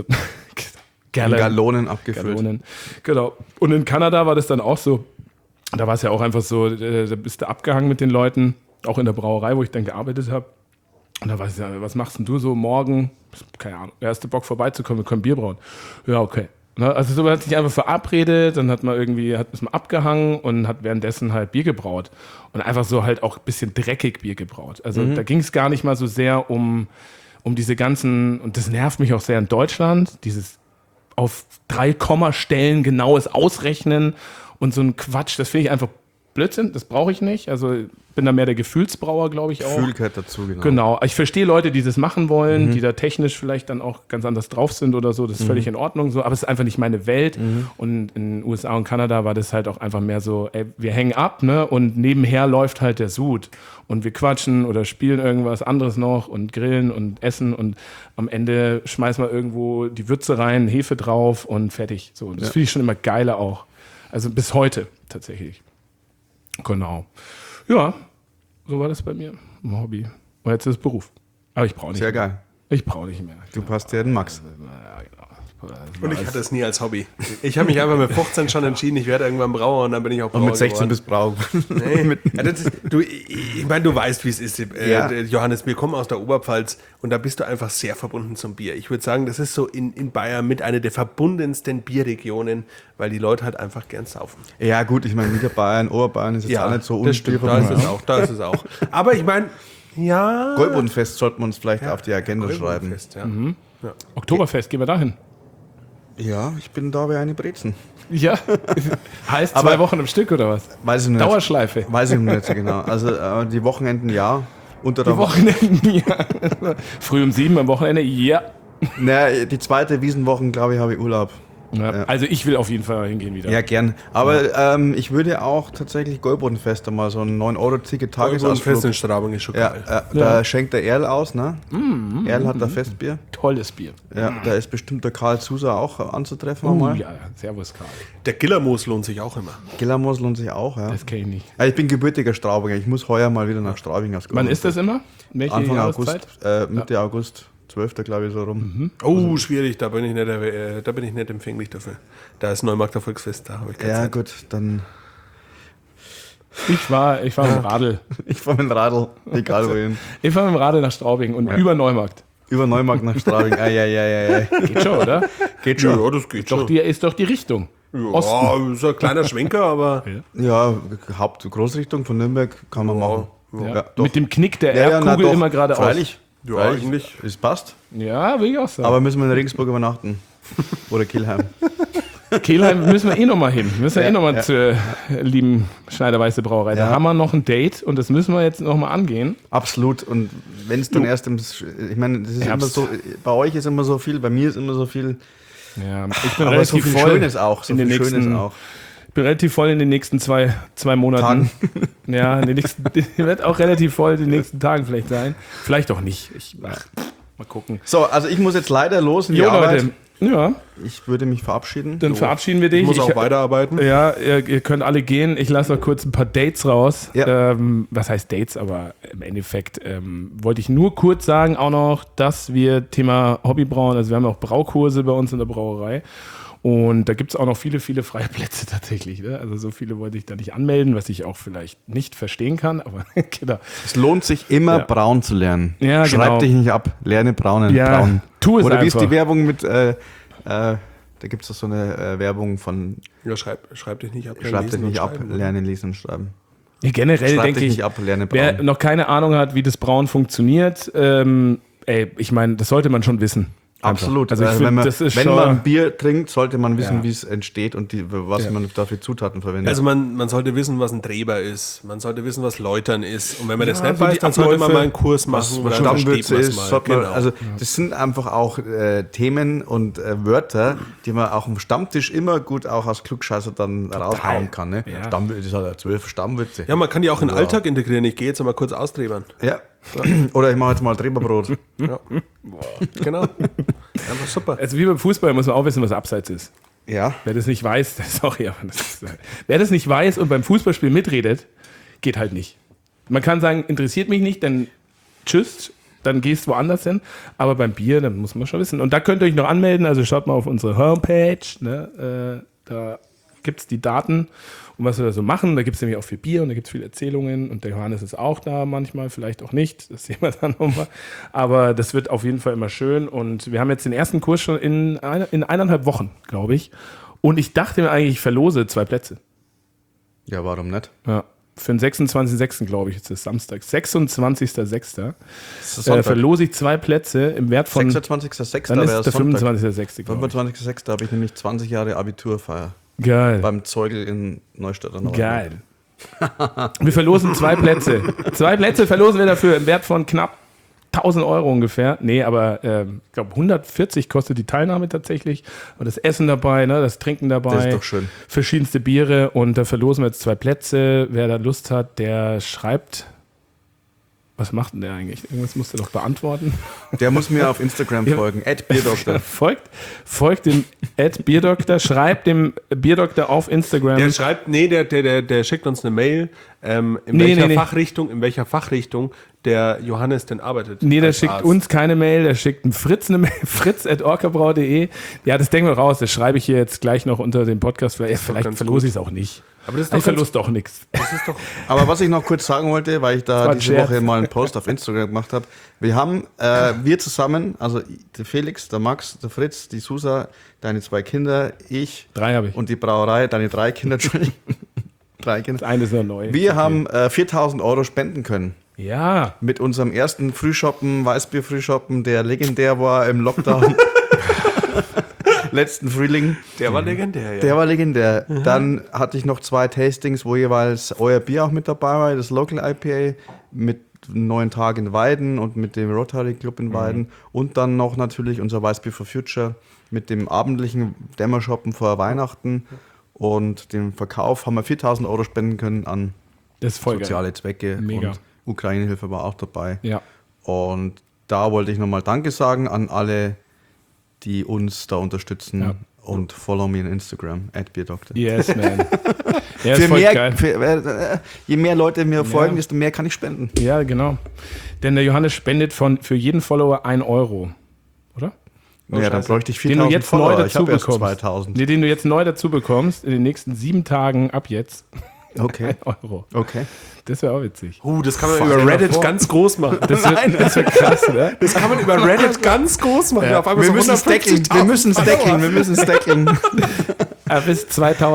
Gallonen abgefüllt. Gallonen. Genau. Und in Kanada war das dann auch so. Da war es ja auch einfach so, da bist du abgehangen mit den Leuten, auch in der Brauerei, wo ich dann gearbeitet habe. Und da war es ja, was machst denn du so morgen? Keine Ahnung. Erste Bock vorbeizukommen, wir können Bier brauen. Ja, okay. Also so, man hat sich einfach verabredet, dann hat man abgehangen und hat währenddessen halt Bier gebraut. Und einfach so halt auch ein bisschen dreckig Bier gebraut. Also da ging es gar nicht mal so sehr um diese ganzen, und das nervt mich auch sehr in Deutschland, dieses auf 3 Kommastellen genaues Ausrechnen und so ein Quatsch, das finde ich einfach Blödsinn, das brauche ich nicht. Also bin da mehr der Gefühlsbrauer, glaube ich auch. Gefühl gehört dazu, genau. Genau. Ich verstehe Leute, die das machen wollen, die da technisch vielleicht dann auch ganz anders drauf sind oder so. Das ist völlig in Ordnung so, aber es ist einfach nicht meine Welt. Und in den USA und Kanada war das halt auch einfach mehr so, ey, wir hängen ab, ne? Und nebenher läuft halt der Sud. Und wir quatschen oder spielen irgendwas anderes noch und grillen und essen und am Ende schmeißen wir irgendwo die Würze rein, Hefe drauf und fertig. So, das finde ich schon immer geiler auch. Also bis heute tatsächlich. Genau. Ja, so war das bei mir im Hobby. Und jetzt ist es Beruf. Aber ich brauche nicht Sehr mehr. geil. Ich brauche nicht mehr. Du passt ja den Max. Ja, genau. Und ich hatte es nie als Hobby. Ich habe mich einfach mit 15 schon entschieden, ich werde irgendwann Brauer und dann bin ich auch Brauer Und mit 16 geworden. bist Brauer. Nee. Ja, ich meine, du weißt, wie es ist, Johannes. Wir kommen aus der Oberpfalz und da bist du einfach sehr verbunden zum Bier. Ich würde sagen, das ist so in Bayern mit einer der verbundensten Bierregionen, weil die Leute halt einfach gern saufen. Ja gut, ich meine, Niederbayern, Oberbayern ist jetzt auch nicht so das stimmt, da ist es auch. Aber ich meine, ja... Goldbodenfest sollten wir uns vielleicht auf die Agenda schreiben. Ja. Ja. Oktoberfest, gehen wir dahin. Ja, ich bin da wie eine Brezen. Ja, heißt 2 Wochen am Stück oder was? Weiß ich nicht. Dauerschleife. Weiß ich nicht so genau. Also die Wochenenden ja. Unter der Die Wochenenden, ja. Früh um 7 am Wochenende, ja. Naja, die zweite Wiesenwochen, glaube ich, habe ich Urlaub. Ja. Also ich will auf jeden Fall hingehen wieder. Ja, gern. Aber ich würde auch tatsächlich Goldbodenfest einmal so ein 9-Euro-Ticket Tagesausflug. in Straubing ist schon geil. Da schenkt der Erl aus, ne? Erl hat da Festbier. Tolles Bier. Ja, da ist bestimmt der Karl Zuser auch anzutreffen einmal. Ja, servus Karl. Der Gillermoos lohnt sich auch immer. Gillermoos lohnt sich auch, ja. Das kenne ich nicht. Ich bin gebürtiger Straubinger. Ich muss heuer mal wieder nach Straubing. Wann ist das immer? Welche Anfang Jahreszeit? August, Mitte August. 12. glaube ich so rum. Oh, schwierig, da bin ich nicht empfänglich dafür. Da ist Neumarkter Volksfest, da habe ich keine Ja Zeit. gut, dann Ich war mit dem Radl. ich fahre mit dem Radl, egal wohin. Ich fahre mit dem Radl nach Straubing und über Neumarkt. Über Neumarkt nach Straubing. Geht schon, oder? Geht schon. Ja, das geht schon. Ist doch die Richtung. Ja, ist ein kleiner Schwenker, aber Ja, Großrichtung von Nürnberg kann man machen. ja. doch. Mit dem Knick der Ja, na Erdkugel doch, immer geradeaus. Freilich. Ja, Freilich. eigentlich. Es passt. Ja, will ich auch sagen. Aber müssen wir in Regensburg übernachten. Oder Kelheim. Kelheim müssen wir eh nochmal hin. Wir müssen ja eh nochmal ja. zur lieben Schneider-Weiße Brauerei. Da Ja. haben wir noch ein Date und das müssen wir jetzt nochmal angehen. Absolut. Und wenn es dann erst ich meine, das ist immer Herbst. so, bei euch ist immer so viel, bei mir ist immer so viel. Ja, ich bin Aber so relativ viel voll Schönes auch. So in den viel Schönes nächsten, auch. Ich bin relativ voll in den nächsten zwei Monaten. Ja, in den nächsten, ich werde auch relativ voll in den nächsten Tagen vielleicht sein. Vielleicht auch nicht. Mal gucken. So, also ich muss jetzt leider los in die Jo, Arbeit. Leute. Ja, Ich würde mich verabschieden. dann verabschieden wir dich. Ich muss auch weiterarbeiten. Ja, ihr könnt alle gehen. Ich lasse noch kurz ein paar Dates raus. Ja. Was heißt Dates? Aber im Endeffekt wollte ich nur kurz sagen auch noch, dass wir Thema Hobbybrauen, also wir haben auch Braukurse bei uns in der Brauerei. Und da gibt es auch noch viele, viele freie Plätze tatsächlich. Ne? Also so viele wollte ich da nicht anmelden, was ich auch vielleicht nicht verstehen kann. Aber genau. Es lohnt sich immer, Ja. braun zu lernen. Ja, Schreib genau. dich nicht ab, lerne braunen. Ja, brauen. tu es Oder wie ist einfach. die Werbung mit Da gibt es so eine Werbung von Ja, schreib dich nicht ab. Schreib dich nicht ab, schreiben, oder? lernen, lesen und schreiben. Ja, generell Schreib denke dich ich, nicht ab, lerne wer brauen. noch keine Ahnung hat, wie das Brauen funktioniert, ich meine, das sollte man schon wissen. Einfach. Absolut. Also ich wenn finde, man, das ist wenn schon, man Bier trinkt, sollte man wissen, Ja. wie es entsteht und was man dafür Zutaten verwendet. Also man sollte wissen, was ein Treber ist. Man sollte wissen, was Läutern ist. Und wenn man das nicht so die weiß, dann sollte man Abläufe, mal einen Kurs machen. was dann Stammwürze versteht man's ist, mal. sollte man, Genau. also das sind einfach auch Themen und Wörter, die man auch am Stammtisch immer gut auch als Klugscheißer dann raushauen kann. Ne? Ja. Stammwürze, das hat ja 12 Stammwürze. Ja, man kann die auch in den Ja. Alltag integrieren. Ich gehe jetzt mal kurz austrebern. Ja. Oder ich mache jetzt mal Treberbrot. Ja. Genau. Einfach super. also wie beim Fußball muss man auch wissen, was Abseits ist. Ja. Wer das nicht weiß, sorry, aber wer das nicht weiß und beim Fußballspiel mitredet, geht halt nicht. Man kann sagen, interessiert mich nicht, dann tschüss, dann gehst du woanders hin. Aber beim Bier, dann muss man schon wissen. Und da könnt ihr euch noch anmelden, also schaut mal auf unsere Homepage, ne? Da gibt es die Daten und was wir da so machen. Da gibt es nämlich auch viel Bier und da gibt es viele Erzählungen und der Johannes ist auch da manchmal, vielleicht auch nicht, das sehen wir dann nochmal. Aber das wird auf jeden Fall immer schön und wir haben jetzt den ersten Kurs schon in 1,5 Wochen, glaube ich. Und ich dachte mir eigentlich, ich verlose 2 Plätze. Ja, warum nicht? Ja. Für den 26.06. glaube ich, jetzt ist Samstag. 26.06. Das ist Sonntag. Verlose ich 2 Plätze im Wert von. 26.06. Dann ist wäre der Sonntag. 25.06. glaube ich. 25.06. habe ich nämlich 20 Jahre Abiturfeier Geil. beim Zeugel in Neustadt an der Wald. Geil. Wir verlosen 2 Plätze. 2 Plätze verlosen wir dafür im Wert von knapp 1.000 Euro ungefähr. Nee, aber ich glaube 140 kostet die Teilnahme tatsächlich. Und das Essen dabei, ne, das Trinken dabei. Das ist doch schön. Verschiedenste Biere und da verlosen wir jetzt 2 Plätze. Wer da Lust hat, der schreibt. Was macht denn der eigentlich? Irgendwas musst du doch beantworten. Der muss mir auf Instagram folgen. @Bierdoktor. Folgt dem @Bierdoktor, schreibt dem Bierdoktor auf Instagram. Der schreibt, der schickt uns eine Mail, in welcher Fachrichtung der Johannes denn arbeitet. Nee, der als schickt Arzt. uns keine Mail, der schickt einen Fritz eine Mail, fritz@orcabrau.de. Ja, das denken wir raus, das schreibe ich hier jetzt gleich noch unter dem Podcast. Vielleicht ganz verlose gut. ich es auch nicht. Aber das ist Ich doch verlose doch nichts. Das ist doch Aber was ich noch kurz sagen wollte, weil ich da war ein diese Scherz. Woche mal einen Post auf Instagram gemacht habe. Wir haben, wir zusammen, also der Felix, der Max, der Fritz, die Susa, deine 2 Kinder, ich 3 habe ich. und die Brauerei, deine 3 Kinder, Entschuldigung. 3 Kinder. Das eine ist noch neu. Wir haben 4.000 Euro spenden können. Ja, Mit unserem ersten Frühshoppen, Weißbier-Frühshoppen, der legendär war im Lockdown. Letzten Frühling. der war legendär, ja. Der war legendär. Dann hatte ich noch 2 Tastings, wo jeweils euer Bier auch mit dabei war, das Local IPA mit 9 Tagen in Weiden und mit dem Rotary Club in Weiden und dann noch natürlich unser Weißbier for Future mit dem abendlichen Dämmershoppen vor Weihnachten und dem Verkauf haben wir 4.000 Euro spenden können an das ist voll soziale geil. Zwecke Mega. und Ukraine-Hilfe war auch dabei. Ja. Und da wollte ich nochmal Danke sagen an alle, die uns da unterstützen Ja. und follow me on Instagram, @Bierdoktor. Yes, man. Ja, ist Für voll mehr, geil. je mehr Leute mir folgen, desto mehr kann ich spenden. Ja, genau. Denn der Johannes spendet für jeden Follower 1 Euro. Oder? Ja, dann bräuchte ich Den 4.000 du jetzt Follower. neu Ich dazu habe erst bekommst. 2.000. Nee, den du jetzt neu dazu bekommst, in den nächsten 7 Tagen ab jetzt. Okay, 1 Euro. okay. Das wäre auch witzig. Das kann man Fuck, über stell dir Reddit vor. ganz groß machen. Das wird krass, ne? Das kann man über Reddit ganz groß machen. Auf einmal Wir so müssen stacken, 150.000 wir müssen stacken. Bis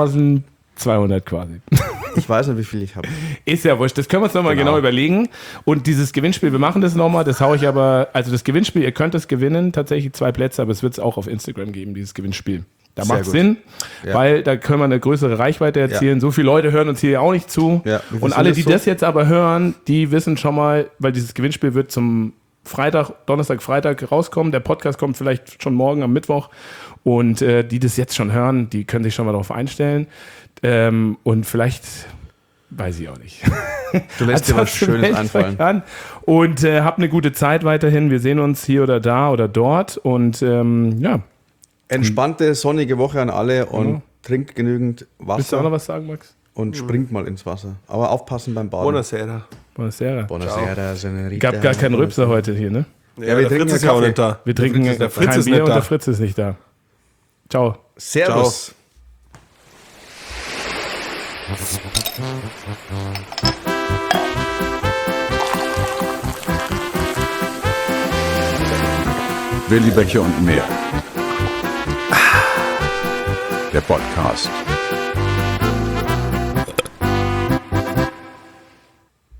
2200 quasi. Ich weiß nicht, wie viel ich habe. Ist ja wurscht, das können wir uns nochmal genau überlegen. Und dieses Gewinnspiel, wir machen das nochmal, das haue ich aber, also das Gewinnspiel, ihr könnt es gewinnen, tatsächlich 2 Plätze, aber es wird es auch auf Instagram geben, dieses Gewinnspiel. Da Sehr macht es gut. Sinn, Ja. weil da können wir eine größere Reichweite erzielen. So viele Leute hören uns hier ja auch nicht zu. Ja, wie viel Und sind alle, das die so? das jetzt aber hören, die wissen schon mal, weil dieses Gewinnspiel wird zum Donnerstag, Freitag rauskommen. Der Podcast kommt vielleicht schon morgen am Mittwoch. Und die das jetzt schon hören, die können sich schon mal darauf einstellen. Und vielleicht, weiß ich auch nicht. Du lässt dir was Ansonsten Schönes meldet einfallen. euch an. Und habt eine gute Zeit weiterhin. Wir sehen uns hier oder da oder dort. Und ja, Entspannte, sonnige Woche an alle und trinkt genügend willst du auch noch Wasser was sagen, Max? und springt mal ins Wasser. Aber aufpassen beim Baden. Buonasera. Buonasera. Buonasera, Senorita. Gab gar keinen Rübser heute hier, ne? Ja, wir der trinken Fritz ist ja ja auch Kaffee. nicht da. Wir trinken der Fritz kein ist Bier nicht und da. der Fritz ist nicht da. Ciao. Servus. Willi Becher und mehr. Der Podcast.